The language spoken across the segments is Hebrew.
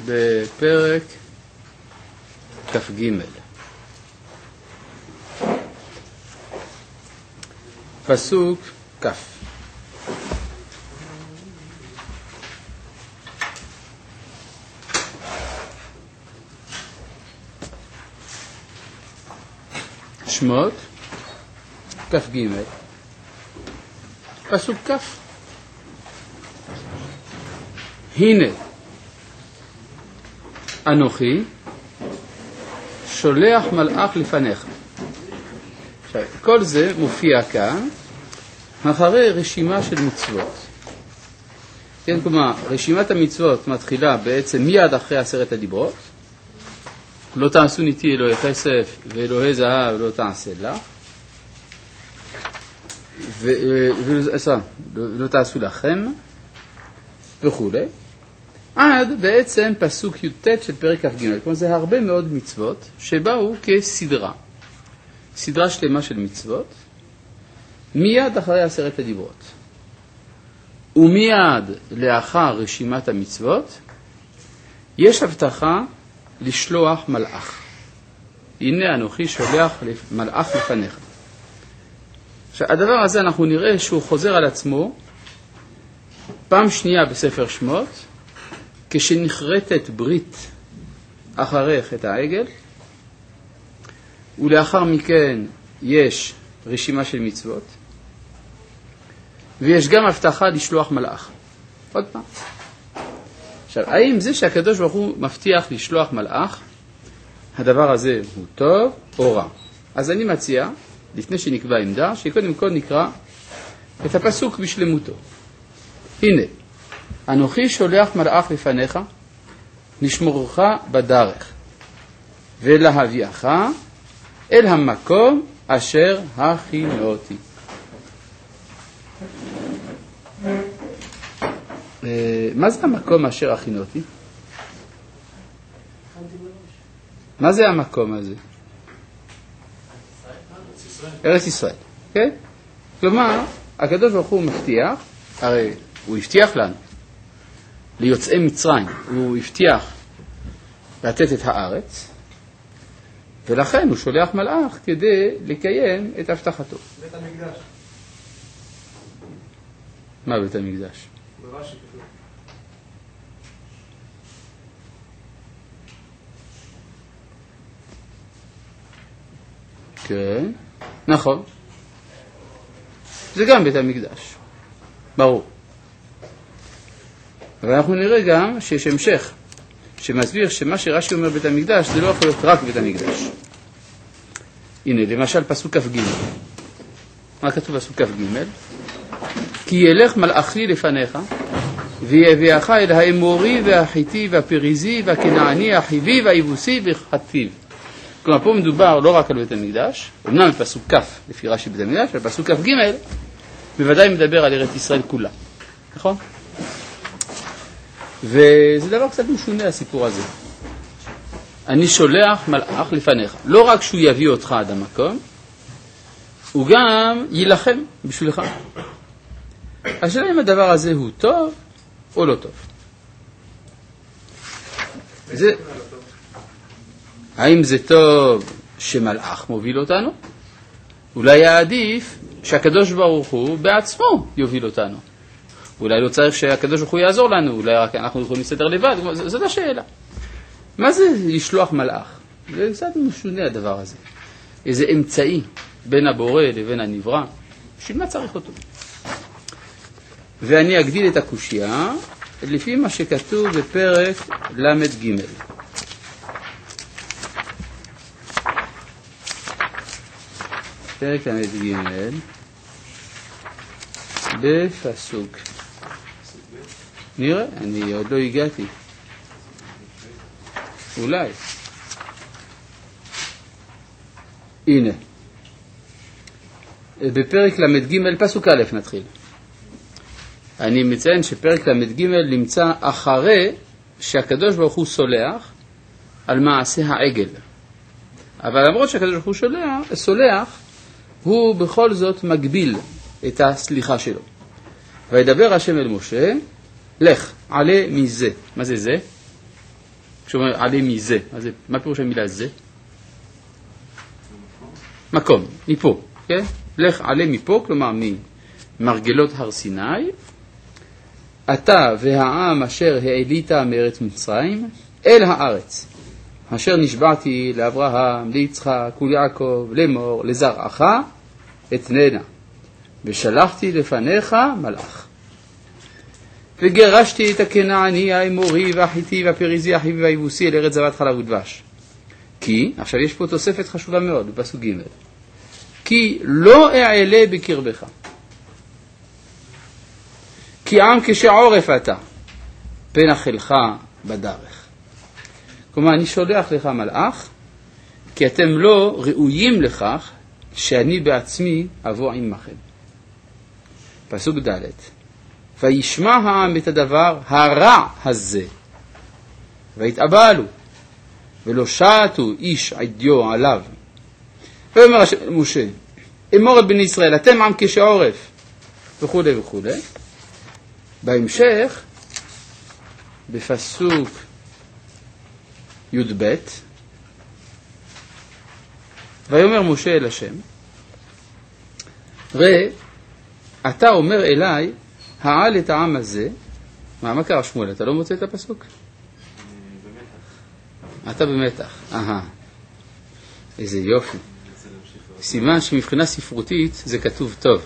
בפרק כ"ג. פסוק כ'. שמות כ"ג, פסוק כ'. הנה אנוכי שולח מלאך לפניך. עכשיו, כל זה מופיע כאן אחרי רשימה של מצוות. כן, כלומר, רשימת המצוות מתחילה בעצם מיד אחרי 10 הדיברות. לא תעשו ניתי אלוהי כסף ואלוהי זהב לא תעשה לך. ולא תעשו לכם וכו'. עד בעצם פסוק י"ט של פרק כ"ג. כלומר, זה הרבה מאוד מצוות שבאו כסדרה. סדרה שלמה של מצוות, מיד אחרי 10 הדיברות. ומיד לאחר רשימת המצוות, יש הבטחה לשלוח מלאך. הנה אנוכי שולח מלאך לפניך. עכשיו, הדבר הזה אנחנו נראה שהוא חוזר על עצמו פעם שנייה בספר שמות, כשנחרטת ברית אחרי חטא העגל, ולאחר מכן יש רשימה של מצוות, ויש גם הבטחה לשלוח מלאך. עוד פעם. עכשיו, האם זה שהקדוש ברוך הוא מבטיח לשלוח מלאך, הדבר הזה הוא טוב או רע? אז אני מציע, לפני שנקבע עמדה, שקודם כל נקרא את הפסוק בשלמותו. הנה, אנוכי שולח מלאך לפניך, לשמורך בדרך, ולהביאך אל המקום אשר הכינותי. מה זה המקום אשר הכינותי? מה זה המקום הזה? ארץ ישראל, כן? כלומר, הקדוש ברוך הוא מבטיח, הרי הוא הבטיח לנו, ליוצאי מצרים, הוא הבטיח לתת את הארץ, ולכן הוא שולח מלאך כדי לקיים את הבטחתו. בית המקדש. מה בית המקדש? ברש"י כתוב. כן, נכון. זה גם בית המקדש, ברור. אבל אנחנו נראה גם שיש המשך שמסביר שמה שרש"י אומר בית המקדש זה לא יכול להיות רק בית המקדש. הנה, למשל פסוק כ"ג. מה כתוב פסוק כ"ג? כי ילך מלאכי לפניך ויביאך אל האמורי והחיתי והפריזי והכנעני החיבי והיבוסי והחטיב. כלומר, פה מדובר לא רק על בית המקדש, אמנם בפסוק כ' לפי רש"י בית המקדש, אבל פסוק כ"ג בוודאי מדבר על ארץ ישראל כולה. נכון? וזה דבר קצת משונה הסיפור הזה. אני שולח מלאך לפניך. לא רק שהוא יביא אותך עד המקום, הוא גם יילחם בשבילך. השאלה אם הדבר הזה הוא טוב או לא טוב. האם זה טוב שמלאך מוביל אותנו? אולי עדיף שהקדוש ברוך הוא בעצמו יוביל אותנו. אולי לא צריך שהקדוש ברוך הוא יעזור לנו, אולי רק אנחנו יכולים להסתדר לבד. זאת השאלה. מה זה לשלוח מלאך? זה קצת משונה הדבר הזה. איזה אמצעי בין הבורא לבין הנברא. בשביל מה צריך אותו? ואני אגדיל את הקושיה לפי מה שכתוב בפרק למ"ג. פרק למ"ג בפסוק. נראה, אני עוד לא הגעתי. אולי. הנה. בפרק למ"ג פסוק א' נתחיל. אני מציין שפרק למ"ג נמצא אחרי שהקדוש ברוך הוא סולח על מעשה העגל. אבל למרות שהקדוש ברוך הוא סולח, הוא בכל זאת מגביל את הסליחה שלו. וידבר השם אל משה, לך, עלה מזה. מה זה זה? כשאומר עלה מזה, מה פירוש המילה זה? מקום, מפה, כן? לך עלה מפה, כלומר ממרגלות הר סיני, אתה והעם אשר העלית מארץ מצרים אל הארץ, אשר נשבעתי לאברהם, ליצחק וליעקב, לאמור, לזרעך אתננה, ושלחתי לפניך מלאך. וגירשתי את הכנעני, האמורי והחיתי והפריזי, החיבי והיבוסי אל ארץ זבת חלב ודבש. כי, עכשיו יש פה תוספת חשובה מאוד בפסוק ג', כי לא אעלה בקרבך, כי עם כשעורף אתה, פן אכלך בדרך. כלומר, אני שולח לך מלאך, כי אתם לא ראויים לכך שאני בעצמי אבוא עמכם. פסוק ד' וישמע העם את הדבר הרע הזה, והתאבלו, ולא שעתו איש עדיו עליו. ואומר משה, אמור את בני ישראל, אתם עם כשעורף, וכו' וכו'. בהמשך, בפסוק י"ב, ויאמר משה אל השם, ראה, אתה אומר אליי, העל את העם הזה. מה קרה שמואל? אתה לא מוצא את הפסוק? אתה במתח. איזה יופי. סימן שמבחינה ספרותית זה כתוב טוב.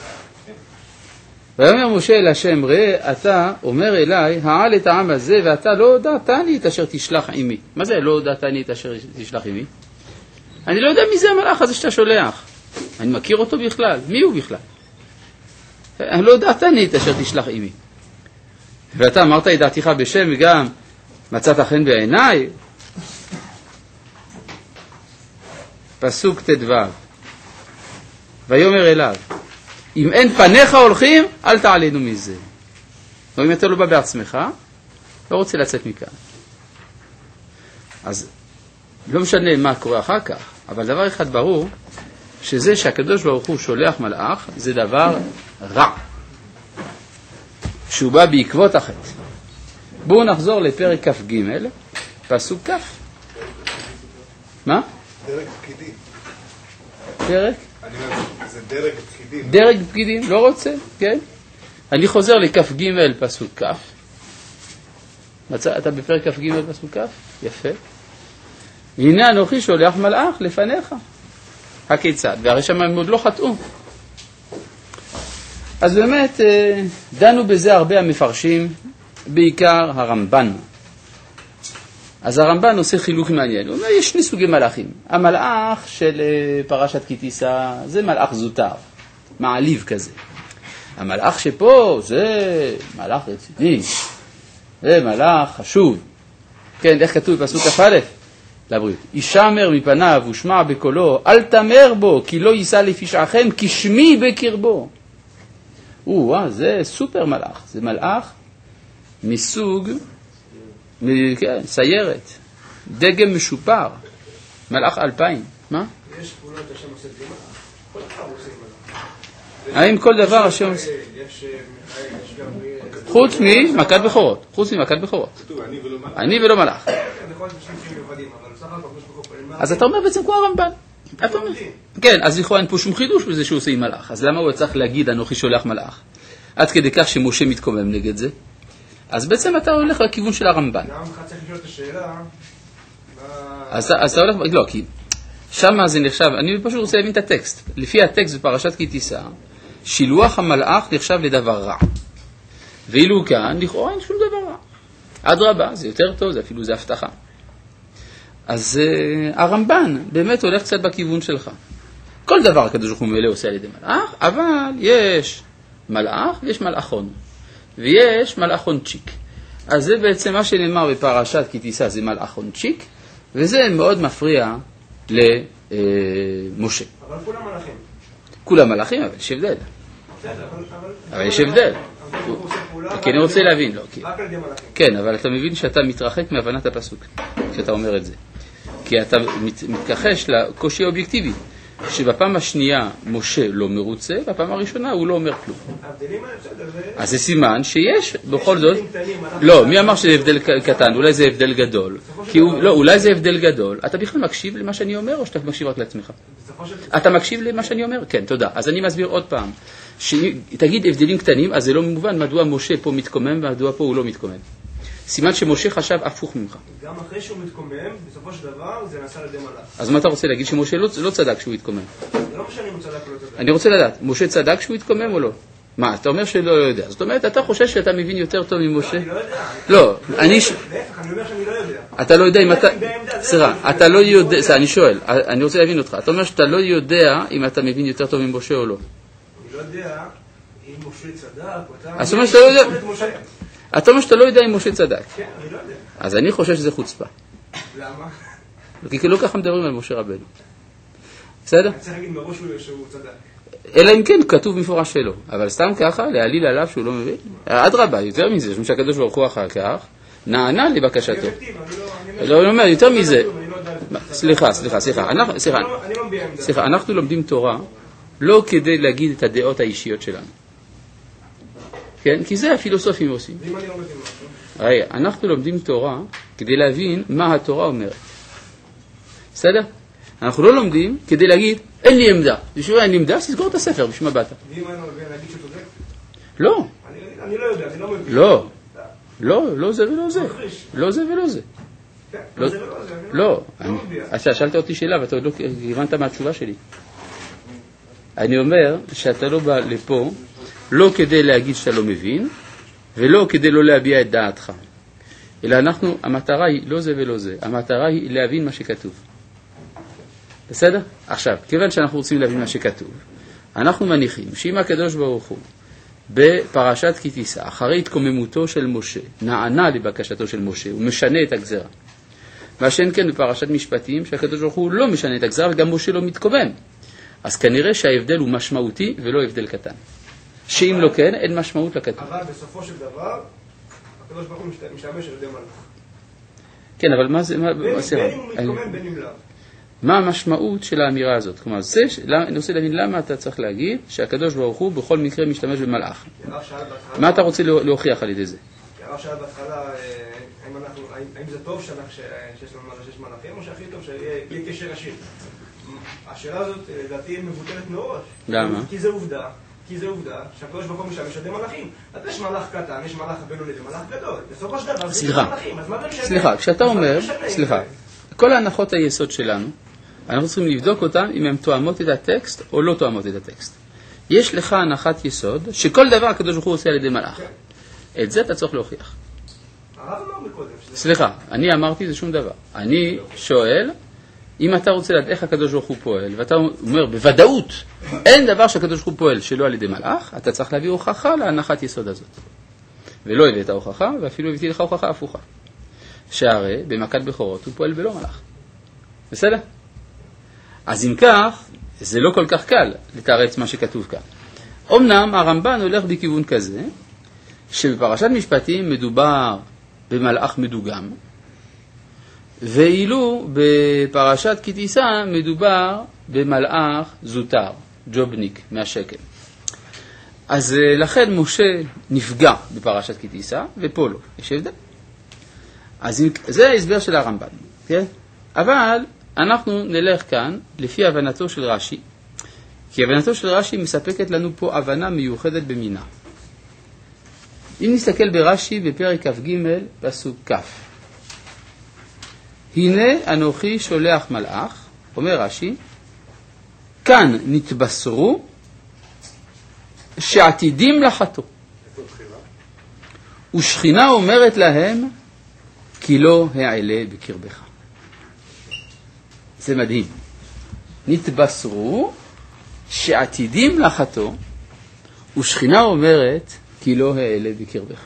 ויאמר משה אל השם, ראה, אתה אומר אליי, העל את העם הזה, ואתה לא הודעתני את אשר תשלח עמי. מה זה לא הודעתני את אשר תשלח עמי? אני לא יודע מי זה המלאך הזה שאתה שולח. אני מכיר אותו בכלל. מי הוא בכלל? אני לא הודעתני את אשר תשלח עמי. ואתה אמרת את דעתך בשם, וגם מצאת חן בעיניי. פסוק ט"ו, ויאמר אליו, אם אין פניך הולכים, אל תעלינו מזה. או אם אתה לא בא בעצמך, לא רוצה לצאת מכאן. אז לא משנה מה קורה אחר כך, אבל דבר אחד ברור, שזה שהקדוש ברוך הוא שולח מלאך, זה דבר רע. שהוא בא בעקבות החטא. בואו נחזור לפרק כ"ג, פסוק כ'. מה? דרג פקידים. דרג? אני אומר, זה דרג פקידים. דרג פקידים, לא רוצה, כן? אני חוזר לכ"ג פסוק כ'. אתה בפרק כ"ג פסוק כ'? יפה. והנה אנוכי שולח מלאך לפניך. הכיצד? והרי שם הם עוד לא חטאו. אז באמת דנו בזה הרבה המפרשים, בעיקר הרמב"ן. אז הרמב"ן עושה חילוק מעניין. הוא אומר, יש שני סוגי מלאכים. המלאך של פרשת כי תישא, זה מלאך זוטר, מעליב כזה. המלאך שפה זה מלאך רציני, זה מלאך חשוב. כן, איך כתוב בפסוק כ"א? לבריאות. ישמר מפניו ושמע בקולו, אל תמר בו, כי לא יישא לפשעכם, כי שמי בקרבו. זה סופר מלאך. זה מלאך מסוג, כן, סיירת, דגם משופר, מלאך 2000. מה? יש פעולות השם עושה בלי מלאך. כל דבר עושה מלאך. האם כל דבר השם עושה? יש גם... חוץ ממכת בכורות. חוץ ממכת בכורות. כתוב, אני ולא מלאך. אז אתה אומר בעצם כמו הרמב"ן. כן, אז לכאורה אין פה שום חידוש בזה שהוא עושה עם מלאך. אז למה הוא צריך להגיד אנוכי שולח מלאך? עד כדי כך שמשה מתקומם נגד זה. אז בעצם אתה הולך לכיוון של הרמב"ן. גם צריך לשאול את השאלה... אז אתה הולך... לא, כי שמה זה נחשב... אני פשוט רוצה להבין את הטקסט. לפי הטקסט בפרשת כי תישא, שילוח המלאך נחשב לדבר רע. ואילו כאן, לכאורה אין שום דבר רע. אדרבה, זה יותר טוב, זה אפילו זה הבטחה. אז הרמב"ן באמת הולך קצת בכיוון שלך. כל דבר הקדוש ברוך הוא ממילא עושה על ידי מלאך, אבל יש מלאך ויש מלאכון. ויש מלאכונצ'יק. אז זה בעצם מה שנאמר בפרשת כי תישא, זה מלאכונצ'יק, וזה מאוד מפריע למשה. אבל כולם מלאכים. כולם מלאכים, אבל יש הבדל. אבל יש הבדל. כי אני רוצה להבין, לא. כן, אבל אתה מבין שאתה מתרחק מהבנת הפסוק, כשאתה אומר את זה. כי אתה מתכחש לקושי האובייקטיבי. שבפעם השנייה משה לא מרוצה, בפעם הראשונה הוא לא אומר כלום. אז זה סימן שיש בכל זאת, לא, מי אמר שזה הבדל קטן, אולי זה הבדל גדול, לא, אולי זה הבדל גדול, אתה בכלל מקשיב למה שאני אומר או שאתה מקשיב רק לעצמך? אתה מקשיב למה שאני אומר? כן, תודה. אז אני מסביר עוד פעם, תגיד הבדלים קטנים, אז זה לא מובן מדוע משה פה מתקומם ומדוע פה הוא לא מתקומם. סימן שמשה חשב הפוך ממך. גם אחרי שהוא מתקומם, בסופו של דבר זה נעשה לידי מלאך. אז מה אתה רוצה להגיד, שמשה לא צדק שהוא התקומם? זה לא משנה אם הוא צדק או לא צדק. אני רוצה לדעת, משה צדק שהוא התקומם או לא? מה, אתה אומר שלא יודע. זאת אומרת, אתה חושב שאתה מבין יותר טוב ממשה? אני לא יודע. לא, אני אומר שאני לא יודע. אתה לא יודע אם אתה... סליחה, אתה לא יודע... אני שואל, אני רוצה להבין אותך. אתה אומר שאתה לא יודע אם אתה מבין יותר טוב ממשה או לא. אני לא יודע אם משה צדק או אתה... אז זאת אומרת שאתה לא יודע... אתה אומר שאתה לא יודע אם משה צדק. כן, אני לא יודע. אז אני חושב שזה חוצפה. למה? כי לא ככה מדברים על משה רבנו. בסדר? אני צריך להגיד מראש שהוא צדק. אלא אם כן כתוב מפורש שלא. אבל סתם ככה, להעליל עליו שהוא לא מבין. אדרבה, יותר מזה, משום שהקדוש ברוך הוא אחר כך נענה לבקשתו. לא אומר, יותר מזה. סליחה, אנחנו לומדים תורה לא כדי להגיד את הדעות האישיות שלנו. כן? כי זה הפילוסופים עושים. ואם אני לומד עם משהו? אנחנו לומדים תורה כדי להבין מה התורה אומרת. בסדר? אנחנו לא לומדים כדי להגיד, אין לי עמדה. בשביל אין לי עמדה, תסגור את הספר, בשביל מה באת? ואם אני להגיד שהוא צודק? לא. אני לא יודע, אני לא מבין. לא זה ולא זה. לא זה ולא זה. לא זה ולא זה. לא. אתה שאלת אותי שאלה ואתה עוד לא הבנת מה התשובה שלי. אני אומר שאתה לא בא לפה לא כדי להגיד שאתה לא מבין, ולא כדי לא להביע את דעתך. אלא המטרה היא לא זה ולא זה. המטרה היא להבין מה שכתוב. בסדר? עכשיו, כיוון שאנחנו רוצים להבין מה שכתוב, אנחנו מניחים שאם הקדוש ברוך הוא בפרשת כי תישא, אחרי התקוממותו של משה, נענה לבקשתו של משה, הוא משנה את הגזרה. מה שאין כן בפרשת משפטים, שהקדוש ברוך הוא לא משנה את הגזרה, וגם משה לא מתקומם. אז כנראה שההבדל הוא משמעותי ולא הבדל קטן. שאם לא כן, אין משמעות לכתוב. אבל בסופו של דבר, הקדוש ברוך הוא משתמש על ידי מלאך. כן, אבל מה זה... בין אם הוא מתקומם, בין אם לא. מה המשמעות של האמירה הזאת? כלומר, אני רוצה להבין למה אתה צריך להגיד שהקדוש ברוך הוא בכל מקרה משתמש במלאך. מה אתה רוצה להוכיח על ידי זה? הרב שאל בהתחלה, האם זה טוב שיש מלאכים, או שהכי טוב שיהיה קשר ישיר? השאלה הזאת, לדעתי, מבוטלת מראש. למה? כי זה עובדה שהקדוש ברוך הוא משתמש על ידי מלאכים. אז יש מלאך קטן, יש מלאך בינוני ומלאך גדול. בסופו של דבר, זה מלאכים. סליחה, כשאתה אומר, כל ההנחות היסוד שלנו, אנחנו צריכים לבדוק אותן אם הן תואמות את הטקסט או לא תואמות את הטקסט. יש לך הנחת יסוד שכל דבר הקדוש ברוך הוא עושה על ידי מלאך. את זה אתה צריך להוכיח. הרב אמר מקודם. סליחה, אני אמרתי זה שום דבר. אני שואל, אם אתה רוצה לדעת איך הקדוש ברוך הוא פועל, ואתה אומר בוודאות, אין דבר שהקדוש ברוך הוא פועל שלא על ידי מלאך, אתה צריך להביא הוכחה להנחת יסוד הזאת. ולא הבאת הוכחה, ואפילו הבאתי לך הוכחה הפוכה. שהרי במכת בכורות הוא פועל בלא מלאך. בסדר? אז אם כך, זה לא כל כך קל לתרץ מה שכתוב כאן. אמנם הרמב"ן הולך בכיוון כזה, שבפרשת משפטים מדובר במלאך מדוגם, ואילו בפרשת כי תישא מדובר במלאך זוטר, ג'ובניק מהשקל. אז לכן משה נפגע בפרשת כי תישא, ופה לא. יש הבדל. אז זה ההסבר של הרמב"ן, כן? אבל אנחנו נלך כאן לפי הבנתו של רש"י, כי הבנתו של רש"י מספקת לנו פה הבנה מיוחדת במינה. אם נסתכל ברש"י בפרק כ"ג פסוק כ', הנה אנוכי שולח מלאך, אומר רש"י, כאן נתבשרו שעתידים לחטוא. ושכינה אומרת להם, כי לא העלה בקרבך. זה מדהים. נתבשרו שעתידים לחטוא, ושכינה אומרת, כי לא העלה בקרבך.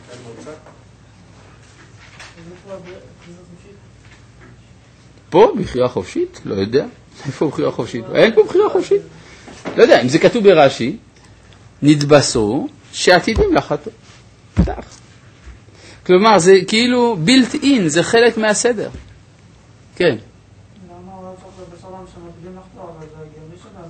פה בחירה חופשית? לא יודע. איפה בחירה חופשית? אין פה בחירה חופשית. לא יודע, אם זה כתוב ברש"י, נתבשרו שעתידים לחטוא. כך. כלומר, זה כאילו built in, זה חלק מהסדר. כן. למה הוא לא צריך לבשר להם שמקדים לחטוא, אבל זה הגיוני שלהם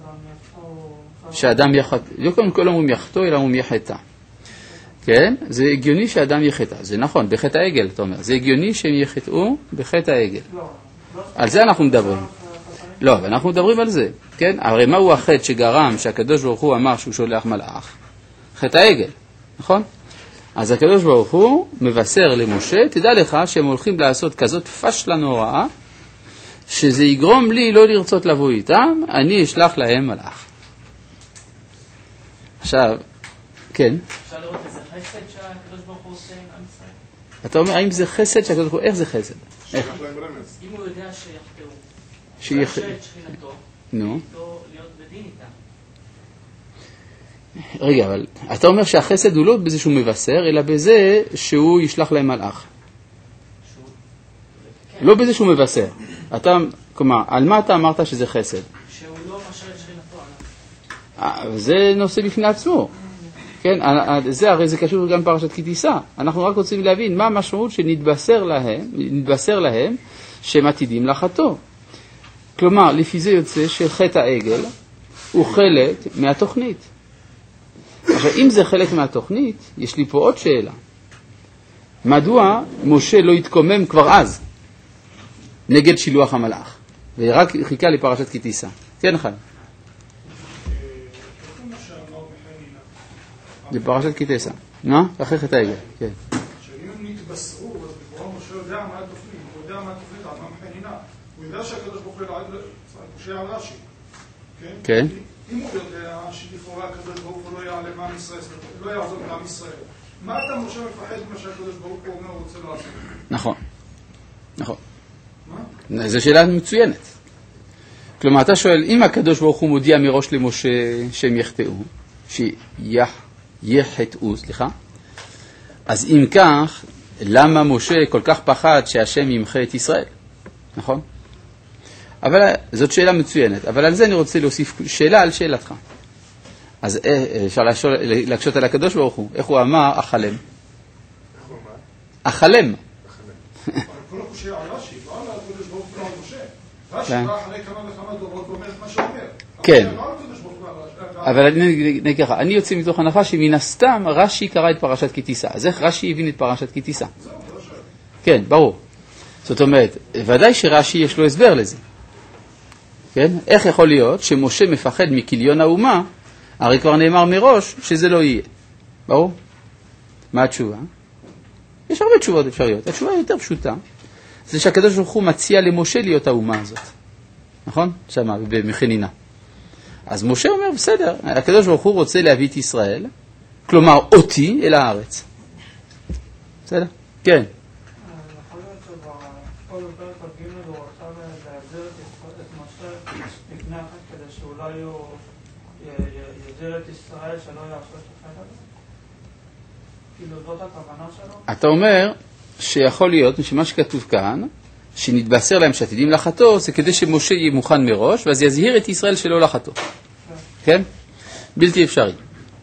שאדם יחטא, לא קודם כל אומרים יחטא, אלא אומרים יחטא. כן? זה הגיוני שאדם יחטא. זה נכון, בחטא העגל, אתה אומר. זה הגיוני שהם יחטאו בחטא העגל. על זה אנחנו מדברים. לא, אבל אנחנו מדברים על זה. כן? הרי מהו החטא שגרם שהקדוש ברוך הוא אמר שהוא שולח מלאך? חטא העגל, נכון? אז הקדוש ברוך הוא מבשר למשה, תדע לך שהם הולכים לעשות כזאת פשלה נוראה, שזה יגרום לי לא לרצות לבוא איתם, אני אשלח להם מלאך. עכשיו, כן. אפשר לראות איזה חסד שהקדוש ברוך הוא עושה עם עם ישראל? אתה אומר, האם זה חסד שהקדוש ברוך הוא, איך זה חסד? איך? אם הוא יודע שיחטאו, שיחטאו. את שכינתו, נו. לא להיות בדין איתם. רגע, אבל אתה אומר שהחסד הוא לא בזה שהוא מבשר, אלא בזה שהוא ישלח להם מלאך. לא בזה שהוא מבשר. אתה, כלומר, על מה אתה אמרת שזה חסד? שהוא לא משרה את שכינתו. זה נושא בפני עצמו. כן, זה הרי זה קשור גם פרשת כי תישא. אנחנו רק רוצים להבין מה המשמעות שנתבשר להם שהם עתידים לחטוא. כלומר, לפי זה יוצא שחטא העגל הוא חלק מהתוכנית. עכשיו, אם זה חלק מהתוכנית, יש לי פה עוד שאלה. מדוע משה לא התקומם כבר אז נגד שילוח המלאך? ורק חיכה לפרשת כי תישא. כן, חיים. זה פרשת כי תישא. אחרי חטא העגל. כן. שאם הם נתבשרו, אז לכאורה משה יודע מה התוכנית, הוא יודע מה התוכנית, על מה מחנינה. הוא יודע שהקדוש ברוך הוא ירעד משה על רש"י. כן. אם הוא יודע שלכאורה הקדוש ברוך הוא לא יעלה מעם ישראל, לא יעזור מעם ישראל, מה אתה משה מפחד מה שהקדוש ברוך הוא אומר הוא רוצה לעשות? נכון. נכון. מה? זו שאלה מצוינת. כלומר, אתה שואל, אם הקדוש ברוך הוא מודיע מראש למשה שהם יחטאו, אז אם כך, למה משה כל כך פחד שהשם ימחה את ישראל? נכון? אבל זאת שאלה מצוינת, אבל על זה אני רוצה להוסיף שאלה על שאלתך. אז אפשר להקשות על הקדוש ברוך הוא, איך הוא אמר אחלם? אחלם. כל הקושי על רש"י, לא על הקדוש ברוך הוא, לא על משה. רש"י בא אחרי כמה וכמה דורות ואומר את מה שאומר. כן. אבל אני יוצא מתוך הנחה שמן הסתם רש"י קרא את פרשת כי תישא. אז איך רש"י הבין את פרשת כי תישא? כן, ברור. זאת אומרת, ודאי שרש"י יש לו הסבר לזה. כן? איך יכול להיות שמשה מפחד מכיליון האומה, הרי כבר נאמר מראש שזה לא יהיה. ברור? מה התשובה? יש הרבה תשובות אפשריות. התשובה יותר פשוטה. זה שהקדוש ברוך הוא מציע למשה להיות האומה הזאת. נכון? שמה, במחנינה. אז משה אומר, בסדר, הקדוש ברוך הוא רוצה להביא את ישראל, כלומר אותי אל הארץ. בסדר? כן. יכול להיות שבכל בפרק הג' הוא רצה להחזיר את משה לפני החטא כדי שאולי הוא יחזיר את ישראל שלא יעשו את החטא הזה? כאילו זאת הכוונה שלו? אתה אומר שיכול להיות, שמה שכתוב כאן, שנתבשר להם שעתידים לחטוא, זה כדי שמשה יהיה מוכן מראש, ואז יזהיר את ישראל שלא לחטוא. כן? בלתי אפשרי.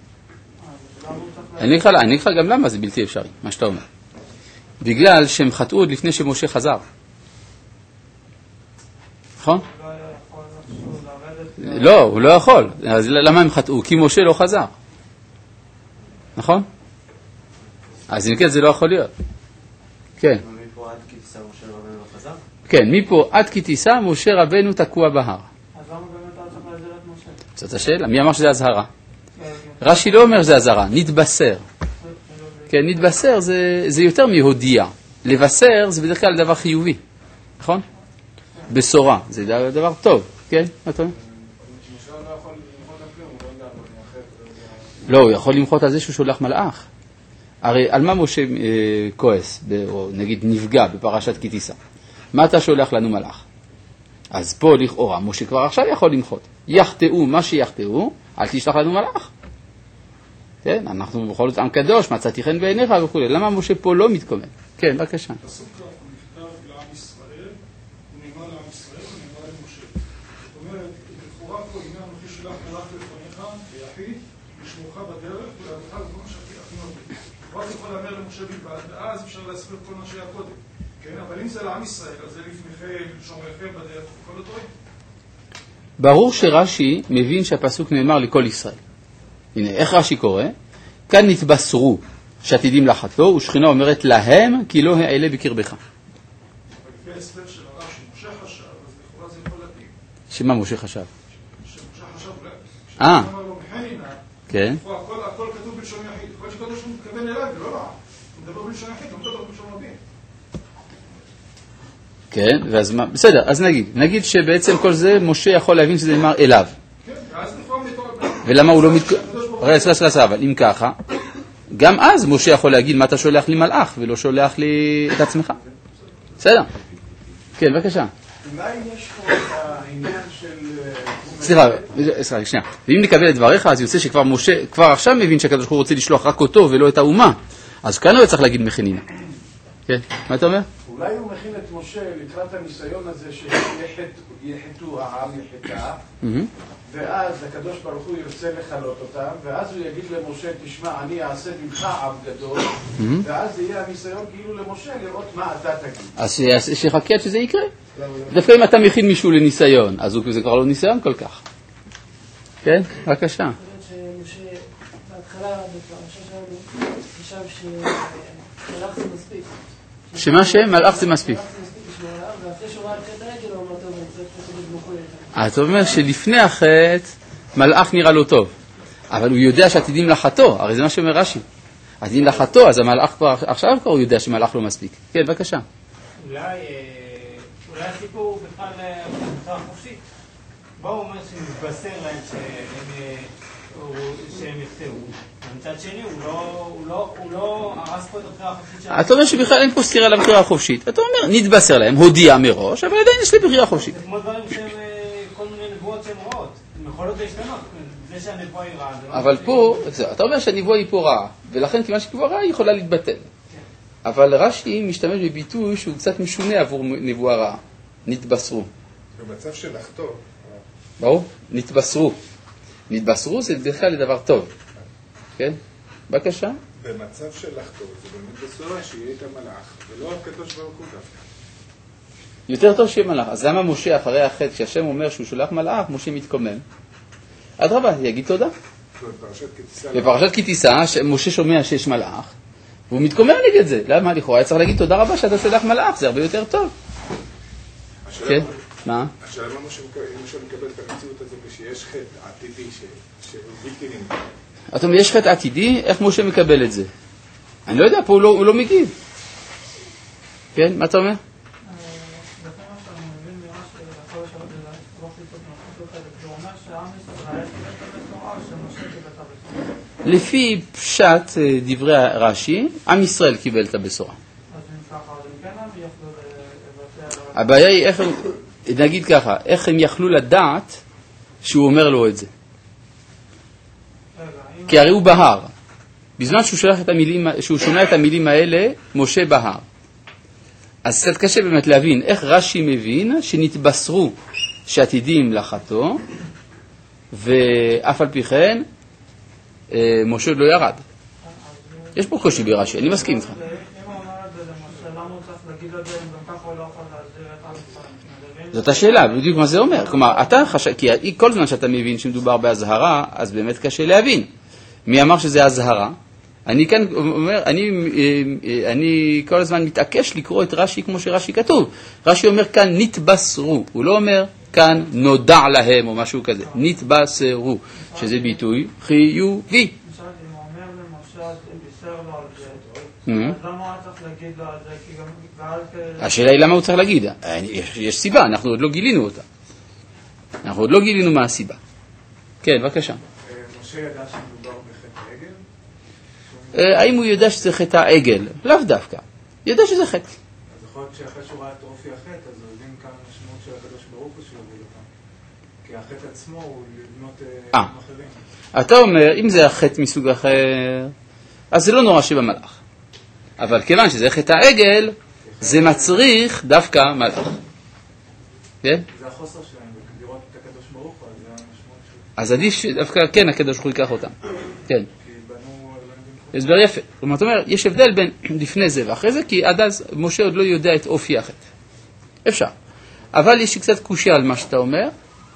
אני אגיד לך גם למה זה בלתי אפשרי, מה שאתה אומר. בגלל שהם חטאו עוד לפני שמשה חזר. נכון? לא, הוא לא יכול. אז למה הם חטאו? כי משה לא חזר. נכון? אז אם כן, זה לא יכול להיות. כן. מפה עד כי תישא משה רבנו לא חזר? כן, מפה עד כי תישא משה רבנו תקוע בהר. אז למה באמת אתה צריך להזהיר את משה? זאת השאלה, מי אמר שזה הזהרה? רש"י לא אומר שזה הזהרה, נתבשר. כן, נתבשר זה יותר מהודיע. לבשר זה בדרך כלל דבר חיובי, נכון? בשורה, זה דבר טוב, כן? מה אתה אומר? לא, הוא יכול למחות על זה שהוא שולח מלאך. הרי על מה משה כועס, או נגיד נפגע בפרשת כי תישא? מה אתה שולח לנו מלאך? אז פה לכאורה, משה כבר עכשיו יכול למחות. יחטאו מה שיחטאו, אל תשלח לנו מלאך. כן, אנחנו בכל זאת עם קדוש, מצאתי חן בעיניך וכו'. למה משה פה לא מתקומם? כן, בבקשה. פסוק כ' הוא נכתב לעם ישראל, הוא נאמר לעם ישראל, הוא נאמר למשה. זאת אומרת, לכאורה פה הנה אנוכי שלח מלאך לפניך, ויחיד, לשמורך בדרך, ולהבטך לכל מה שהכינו אותי. רק יכול לאמר למשה בלבד, ואז אפשר להסביר כל מה שהיה קודם. כן, אבל אם זה לעם ישראל, אז זה לפניכם, לשומריכם בדרך, וכל הדברים. ברור שרש"י מבין שהפסוק נאמר לכל ישראל. הנה, איך רש"י קורא? כאן נתבשרו שעתידים לחטוא, ושכינה אומרת להם כי לא העלה בקרבך. לפי ההסבר של הרש"י, משה חשב, אז לכאורה זה יכול להתאים. שמה משה חשב? שמשה חשב, אה. כשאמר לו מחנינה, כן. הכל כתוב בלשון יחיד. יכול להיות שקדוש הוא מתכוון אליו, ולא רע. הוא מדבר בלשון יחיד, הוא מדבר בלשון רבים. כן, ואז מה? בסדר, אז נגיד שבעצם כל זה משה יכול להבין שזה נאמר אליו. כן, ואז לכאורה מתור... ולמה הוא לא סליחה, אבל אם ככה, גם אז משה יכול להגיד מה אתה שולח לי מלאך ולא שולח לי את עצמך. בסדר. כן, בבקשה. אולי יש פה את העניין של... סליחה, שנייה. ואם נקבל את דבריך, אז יוצא שכבר משה, כבר עכשיו מבין שהקדוש ברוך הוא רוצה לשלוח רק אותו ולא את האומה. אז כאן הוא צריך להגיד מכינינה. כן, מה אתה אומר? אולי הוא מכין את משה לקראת הניסיון הזה שיחטאו העם יחטא, ואז הקדוש ברוך הוא ירצה לחלות אותם, ואז הוא יגיד למשה, תשמע, אני אעשה ממך עם גדול, ואז יהיה הניסיון כאילו למשה לראות מה אתה תגיד. אז שחכה עד שזה יקרה. דווקא אם אתה מכין מישהו לניסיון, אז זה כבר לא ניסיון כל כך. כן? בבקשה. שמשה בהתחלה בפרשה שלנו חשב שמלאך זה מספיק. שמה שמלאך זה מספיק. ואחרי שהוא ראה את חטא העגל הוא אמר טוב, אני צריך לקבל בנוכו. אתה אומר שלפני החטא מלאך נראה לו טוב, אבל הוא יודע שעתידים לחטוא, הרי זה מה שאומר רש"י. עתידים לחטוא, אז המלאך כבר, עכשיו כבר הוא יודע שמלאך לא מספיק. כן, בבקשה. אולי הסיפור הוא בכלל בצורה חופשית. בואו אומר שנתבשר להם שהם יפתרו. ומצד שני הוא לא הרס פה את הבחירה החופשית שלהם. אתה אומר שבכלל אין פה סתירה לבחירה החופשית. אתה אומר נתבשר להם, הודיע מראש, אבל עדיין יש לי בחירה חופשית. זה כמו דברים שהם כל מיני נבואות שהן רעות. הן יכולות להשתנות. זה שהנבואה היא רעה. אבל פה, אתה אומר שהנבואה היא פה רעה, ולכן כיוון שכבר רעה היא יכולה להתבטל. אבל רש"י משתמש בביטוי שהוא קצת משונה עבור נבואה רעה. נתבשרו. במצב של לחטוא. ברור? נתבשרו. נתבשרו זה בדרך כלל לדבר טוב. כן? בבקשה. במצב של לחטוא, זה באמת בשורה שיהיה את המלאך, ולא הקדוש ברוך הוא דווקא. יותר טוב שיהיה מלאך. אז למה משה אחרי החטא, כשהשם אומר שהוא שולח מלאך, משה מתקומם? אדרבה, יגיד תודה. בפרשת כי תישא, משה שומע שיש מלאך, והוא מתקומם נגד זה. למה? לכאורה צריך להגיד תודה רבה שאתה שולח מלאך, זה הרבה יותר טוב. כן? מה? השאלה מה משה מקבל את המציאות הזו כשיש חטא עתידי שהוא בלתי נמנע. אתה אומר, יש חטא עתידי, איך משה מקבל את זה? אני לא יודע, פה הוא לא מגיב. כן? מה אתה אומר? לפי פשט דברי רש"י, עם ישראל קיבל את הבשורה. הבעיה היא, נגיד ככה, איך הם יכלו לדעת שהוא אומר לו את זה? כי הרי הוא בהר. בזמן שהוא שומע את המילים האלה, משה בהר. אז קצת קשה באמת להבין איך רש"י מבין שנתבשרו שעתידים לחטוא, ואף על פי כן, משה לא ירד. יש פה קושי ברש"י, אני מסכים איתך. אם הוא אומר את זה למשל, למה הוא צריך להגיד את זה אם גם ככה הוא לא יכול להסביר את עם ישראל? זאת השאלה, בדיוק מה זה אומר. כלומר, כי כל זמן שאתה מבין שמדובר בהזהרה, אז באמת קשה להבין. מי אמר שזה הזהרה? אני כאן אומר, אני כל הזמן מתעקש לקרוא את רש"י כמו שרש"י כתוב. רש"י אומר כאן נתבשרו, הוא לא אומר כאן נודע להם או משהו כזה. נתבשרו, שזה ביטוי חיובי. אם הוא אומר למשל, אם בישר לו על זה, אז למה הוא צריך להגיד לו על זה? כי גם... השאלה היא למה הוא צריך להגיד. יש סיבה, אנחנו עוד לא גילינו אותה. אנחנו עוד לא גילינו מה הסיבה. כן, בבקשה. משה ידע שמדובר בחטא העגל? האם הוא יודע שזה חטא העגל? לאו דווקא. ידע שזה חטא. אז יכול להיות שאחרי שהוא ראה את אופי החטא, אז הוא הבין כאן המשמעות של הקדוש ברוך הוא שיוביל אותם. כי החטא עצמו הוא לבנות אחרים. אתה אומר, אם זה החטא מסוג אחר, אז זה לא נורא שבמלאך. אבל כיוון שזה חטא העגל, זה מצריך דווקא מלאך. כן? זה החוסר שלהם, לראות את הקדוש ברוך הוא, זה המשמעות שלו. אז עדיף שדווקא כן הקדוש ברוך הוא ייקח אותם. כן. כי בנו... הסבר יפה. כלומר, אתה אומר, יש הבדל בין לפני זה ואחרי זה, כי עד אז משה עוד לא יודע את אופי החטא. אפשר. אבל יש לי קצת קושיה על מה שאתה אומר,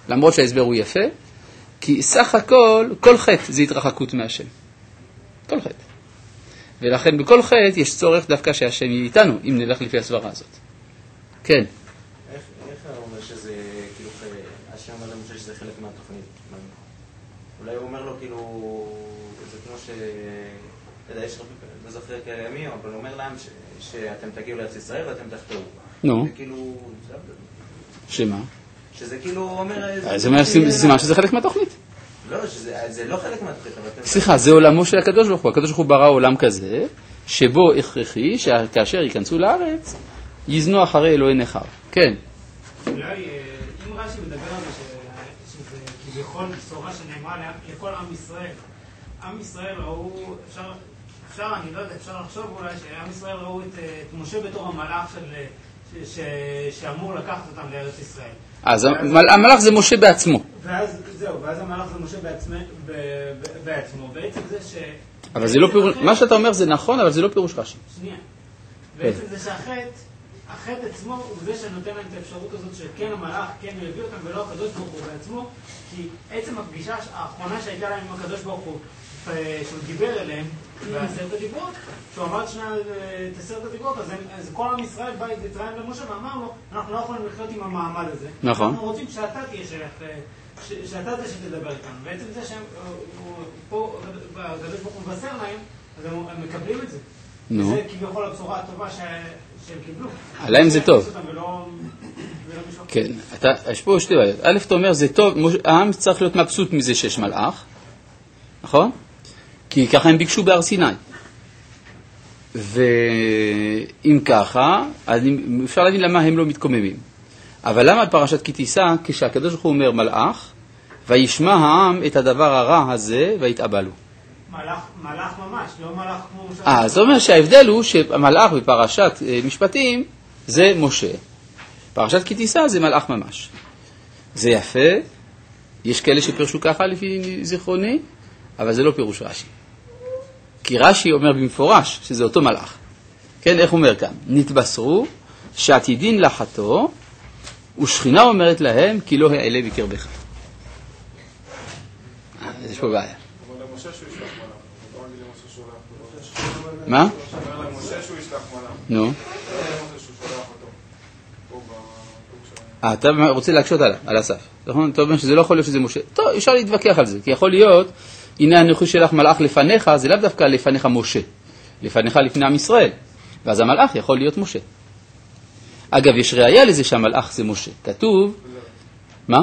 למרות שההסבר הוא יפה, כי סך הכל, כל חטא זה התרחקות מהשם. כל חטא. ולכן בכל חטא יש צורך דווקא שהשם יהיה איתנו, אם נלך לפי הסברה הזאת. כן. איך הוא אומר שזה, כאילו, השם אומר למשה שזה חלק מהתוכנית? אולי הוא אומר לו, כאילו, זה כמו ש... אתה יודע, יש לא זוכר כאלה ימים, אבל הוא אומר להם שאתם תגיעו לארץ ישראל ואתם תחתרו. נו. זה כאילו... שמה? שזה כאילו אומר... זה מה שזה חלק מהתוכנית. לא, זה לא חלק מהתוכנית, אבל... סליחה, זה עולמו של הקדוש ברוך הוא. הקדוש ברוך הוא ברא עולם כזה, שבו הכרחי שכאשר ייכנסו לארץ, יזנו אחרי אלוהי נכר. כן. אולי, אם רש"י מדבר על זה, שזה כביכול בשורה שנאמרה לכל עם ישראל. עם ישראל ראו, אפשר, אני לא יודע, אפשר לחשוב אולי שעם ישראל ראו את משה בתור המלאך שאמור לקחת אותם לארץ ישראל. אז המלאך זה משה בעצמו. ואז המלאך זה משה בעצמו. בעצם זה ש... אבל זה לא פירוש, מה שאתה אומר זה נכון, אבל זה לא פירוש רש"י. שנייה. בעצם זה החטא עצמו הוא זה שנותן להם את האפשרות הזאת שכן המלאך, כן הוא יביא אותם ולא הקדוש ברוך הוא בעצמו, כי עצם הפגישה האחרונה שהייתה להם עם הקדוש ברוך הוא, שהוא דיבר אליהם בעשרת הדיברות, שהוא אמר את עשרת הדיברות, אז כל עם ישראל בא להתראיין למשה ואמר לו, אנחנו לא יכולים לחיות עם המעמד הזה. נכון. אנחנו רוצים שאתה תהיה שאתה זה שתדבר איתנו. בעצם זה שהם פה, הקדוש ברוך הוא מבשר להם, אז הם מקבלים את זה. זה כביכול הבשורה הטובה שהם קיבלו. עליהם זה טוב. כן, יש פה שתי בעיות. א', אתה אומר, זה טוב, העם צריך להיות מבסוט מזה שיש מלאך, נכון? כי ככה הם ביקשו בהר סיני. ואם ככה, אז אפשר להבין למה הם לא מתקוממים. אבל למה פרשת כי תישא, כשהקדוש ברוך הוא אומר מלאך, וישמע העם את הדבר הרע הזה ויתאבלו. מלאך ממש, לא מלאך כמו משה. זאת אומרת שההבדל הוא שהמלאך בפרשת משפטים זה משה. פרשת כי תישא זה מלאך ממש. זה יפה, יש כאלה שפרשו ככה לפי זיכרוני, אבל זה לא פירוש רש"י. כי רש"י אומר במפורש שזה אותו מלאך. כן, איך אומר כאן? נתבשרו שעתידין לחתו, ושכינה אומרת להם כי לא העלה בקרבך. יש פה בעיה. מה? נו. אתה רוצה להקשות על הסף. נכון? אתה אומר שזה לא יכול להיות שזה משה. טוב, אפשר להתווכח על זה, כי יכול להיות, הנה הנוכחות שלך מלאך לפניך, זה לאו דווקא לפניך משה. לפניך לפני עם ישראל. ואז המלאך יכול להיות משה. אגב, יש ראיה לזה שהמלאך זה משה. כתוב, מה?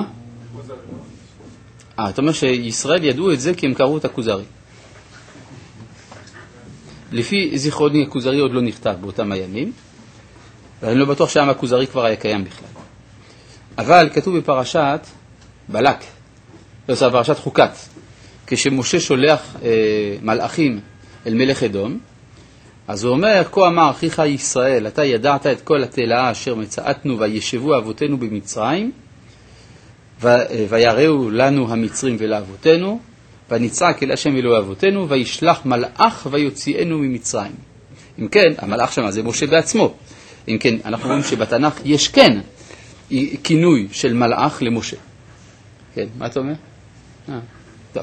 אתה אומר שישראל ידעו את זה כי הם קראו את הכוזרי. לפי זיכרוני, הכוזרי עוד לא נכתב באותם הימים, ואני לא בטוח שהעם הכוזרי כבר היה קיים בכלל. אבל כתוב בפרשת בלק, בפרשת חוקת, כשמשה שולח מלאכים אל מלך אדום, אז הוא אומר, כה אמר אחיך ישראל, אתה ידעת את כל התלאה אשר מצאתנו וישבו אבותינו במצרים, ויראו לנו המצרים ולאבותינו, ונצעק אל השם אלוהי אבותינו, וישלח מלאך ויוציאנו ממצרים. אם כן, המלאך שם זה משה בעצמו. אם כן, אנחנו רואים שבתנ"ך יש כן כינוי של מלאך למשה. כן, מה אתה אומר? טוב.